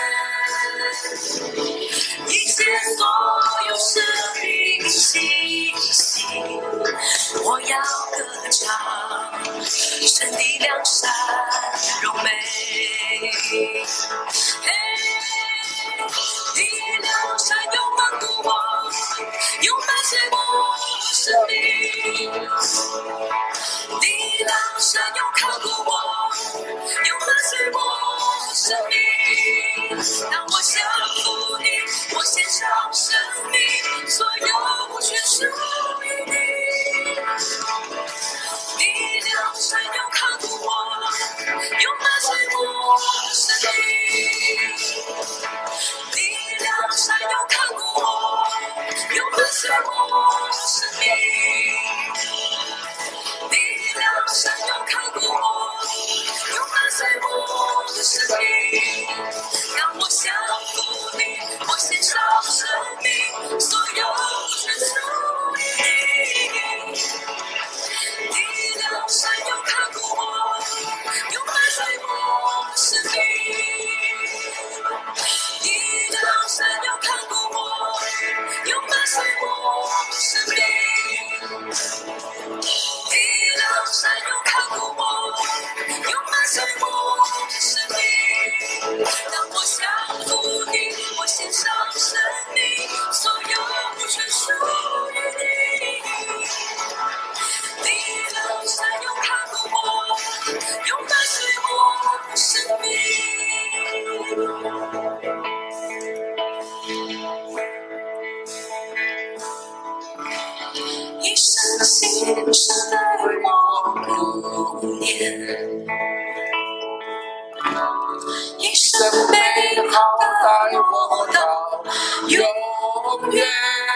远，一切所有生命气息，我要歌唱神的良善荣美。你良善永恒不忘，永伴随我生命。你良善永看顾我，永伴随我生命。当我降服你，我献上生命，所有全属于你。你良善永看顾我，永伴随我生命。你良善永看顾我，永伴随我生命。你良善永看顾我，永伴随我生命。当我降服你，我献上生命，所有全属于你。你良善永看顾我，永伴随我生命。你良善永看顾我，永伴随我生命。你良善永看顾我，永伴随我生命。当我降服你，我献上生命，所有全属于你。你良善永看顾我，永伴随我生命。一生心事带我不念，一生美好带我到永远，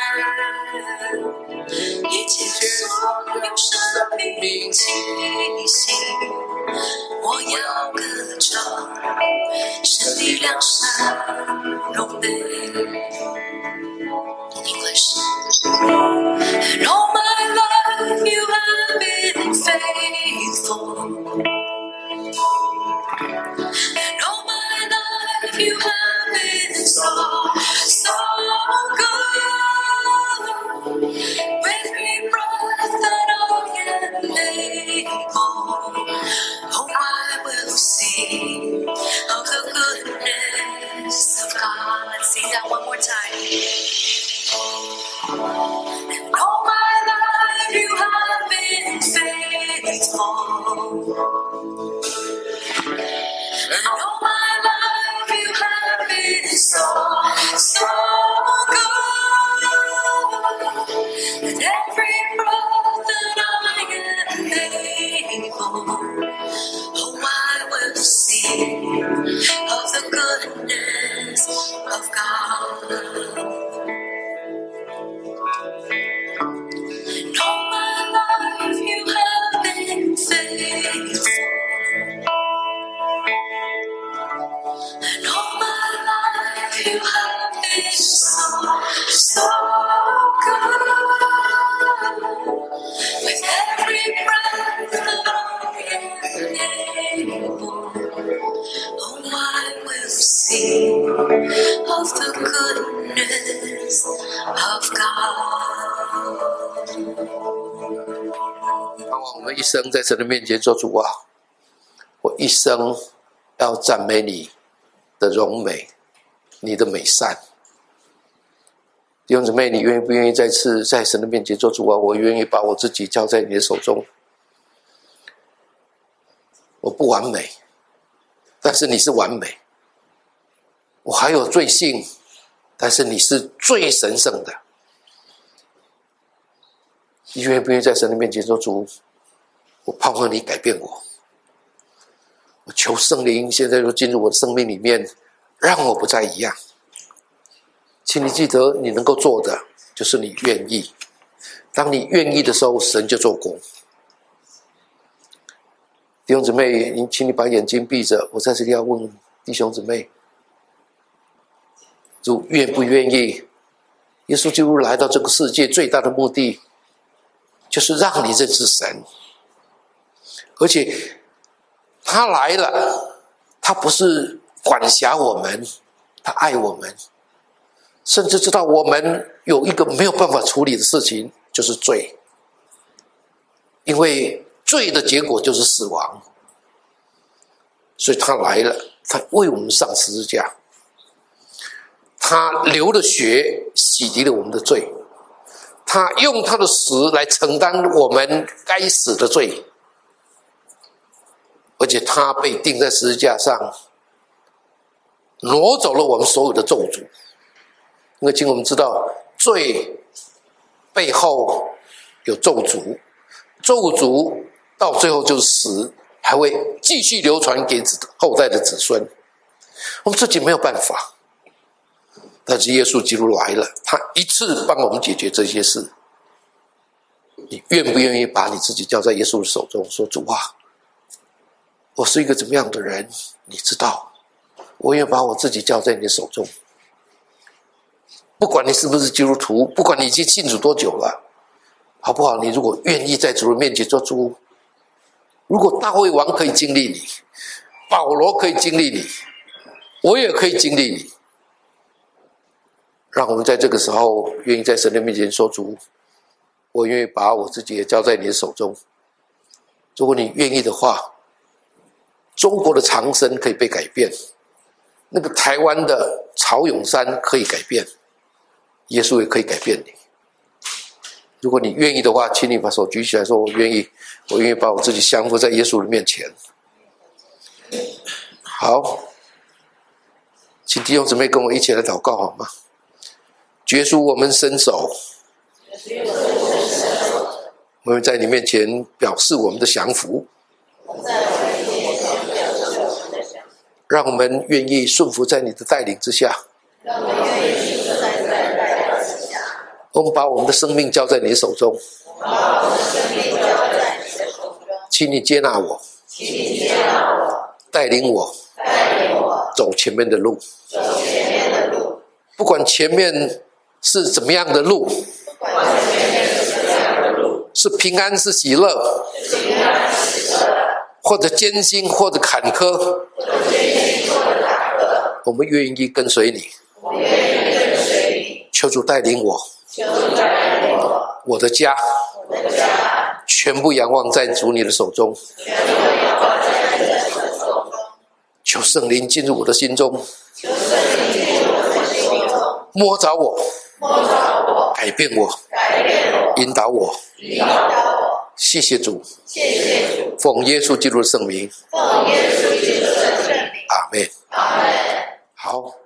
一切所有生命气息，我要歌唱神的良善荣美。English. And all my life you have been faithful. And all my life you have been so good. With every breath that I am able, oh, I will sing of the goodness of God. 们一生在神的面前说，主啊，我一生要赞美你的荣美，你的美善。弟兄姊妹，你愿不愿意再次在神的面前说，主啊，我愿意把我自己交在你的手中。我不完美，但是你是完美。我还有罪性，但是你是最神圣的。你愿不愿意在神的面前说，主，我盼望你改变我。我求圣灵现在就进入我的生命里面，让我不再一样。请你记得，你能够做的就是你愿意。当你愿意的时候，神就做工。弟兄姊妹，请你把眼睛闭着。我在这里要问弟兄姊妹，主愿不愿意？耶稣基督来到这个世界最大的目的，就是让你认识神。而且他来了，他不是管辖我们，他爱我们，甚至知道我们有一个没有办法处理的事情，就是罪。因为罪的结果就是死亡，所以他来了，他为我们上十字架，他流了血洗涤了我们的罪，他用他的死来承担我们该死的罪，而且他被钉在十字架上，挪走了我们所有的咒诅。因为请我们知道，罪背后有咒诅，咒诅到最后就是死，还会继续流传给后代的子孙。我们自己没有办法，但是耶稣基督来了，他一次帮我们解决这些事。你愿不愿意把你自己交在耶稣的手中，说，主啊，我是一个怎么样的人，你知道，我愿把我自己交在你的手中。不管你是不是基督徒，不管你已经信主多久了，好不好？你如果愿意在主的面前做主，如果大卫王可以经历你，保罗可以经历你，我也可以经历你。让我们在这个时候愿意在神的面前说，主，我愿意把我自己也交在你的手中。如果你愿意的话，中国的长生可以被改变，那个台湾的曹永山可以改变，耶稣也可以改变你。如果你愿意的话，请你把手举起来说，我愿意把我自己降服在耶稣的面前。好，请弟兄姊妹跟我一起来祷告好吗？耶稣，我们伸手，我们在你面前表示我们的降服，让我们愿意顺服在你的带领之下。我们把我们的生命交在你手中，请你接纳我，带领我走前面的路，不管前面是怎么样的路，是平安是喜乐，或者艰辛或者坎坷，我们愿意跟随你。求主带领我，我的家全部仰望在主你的手中。求圣灵进入我的心中，摸着我，改变我，引导我。谢谢主，奉耶稣基督的圣名，阿们。好。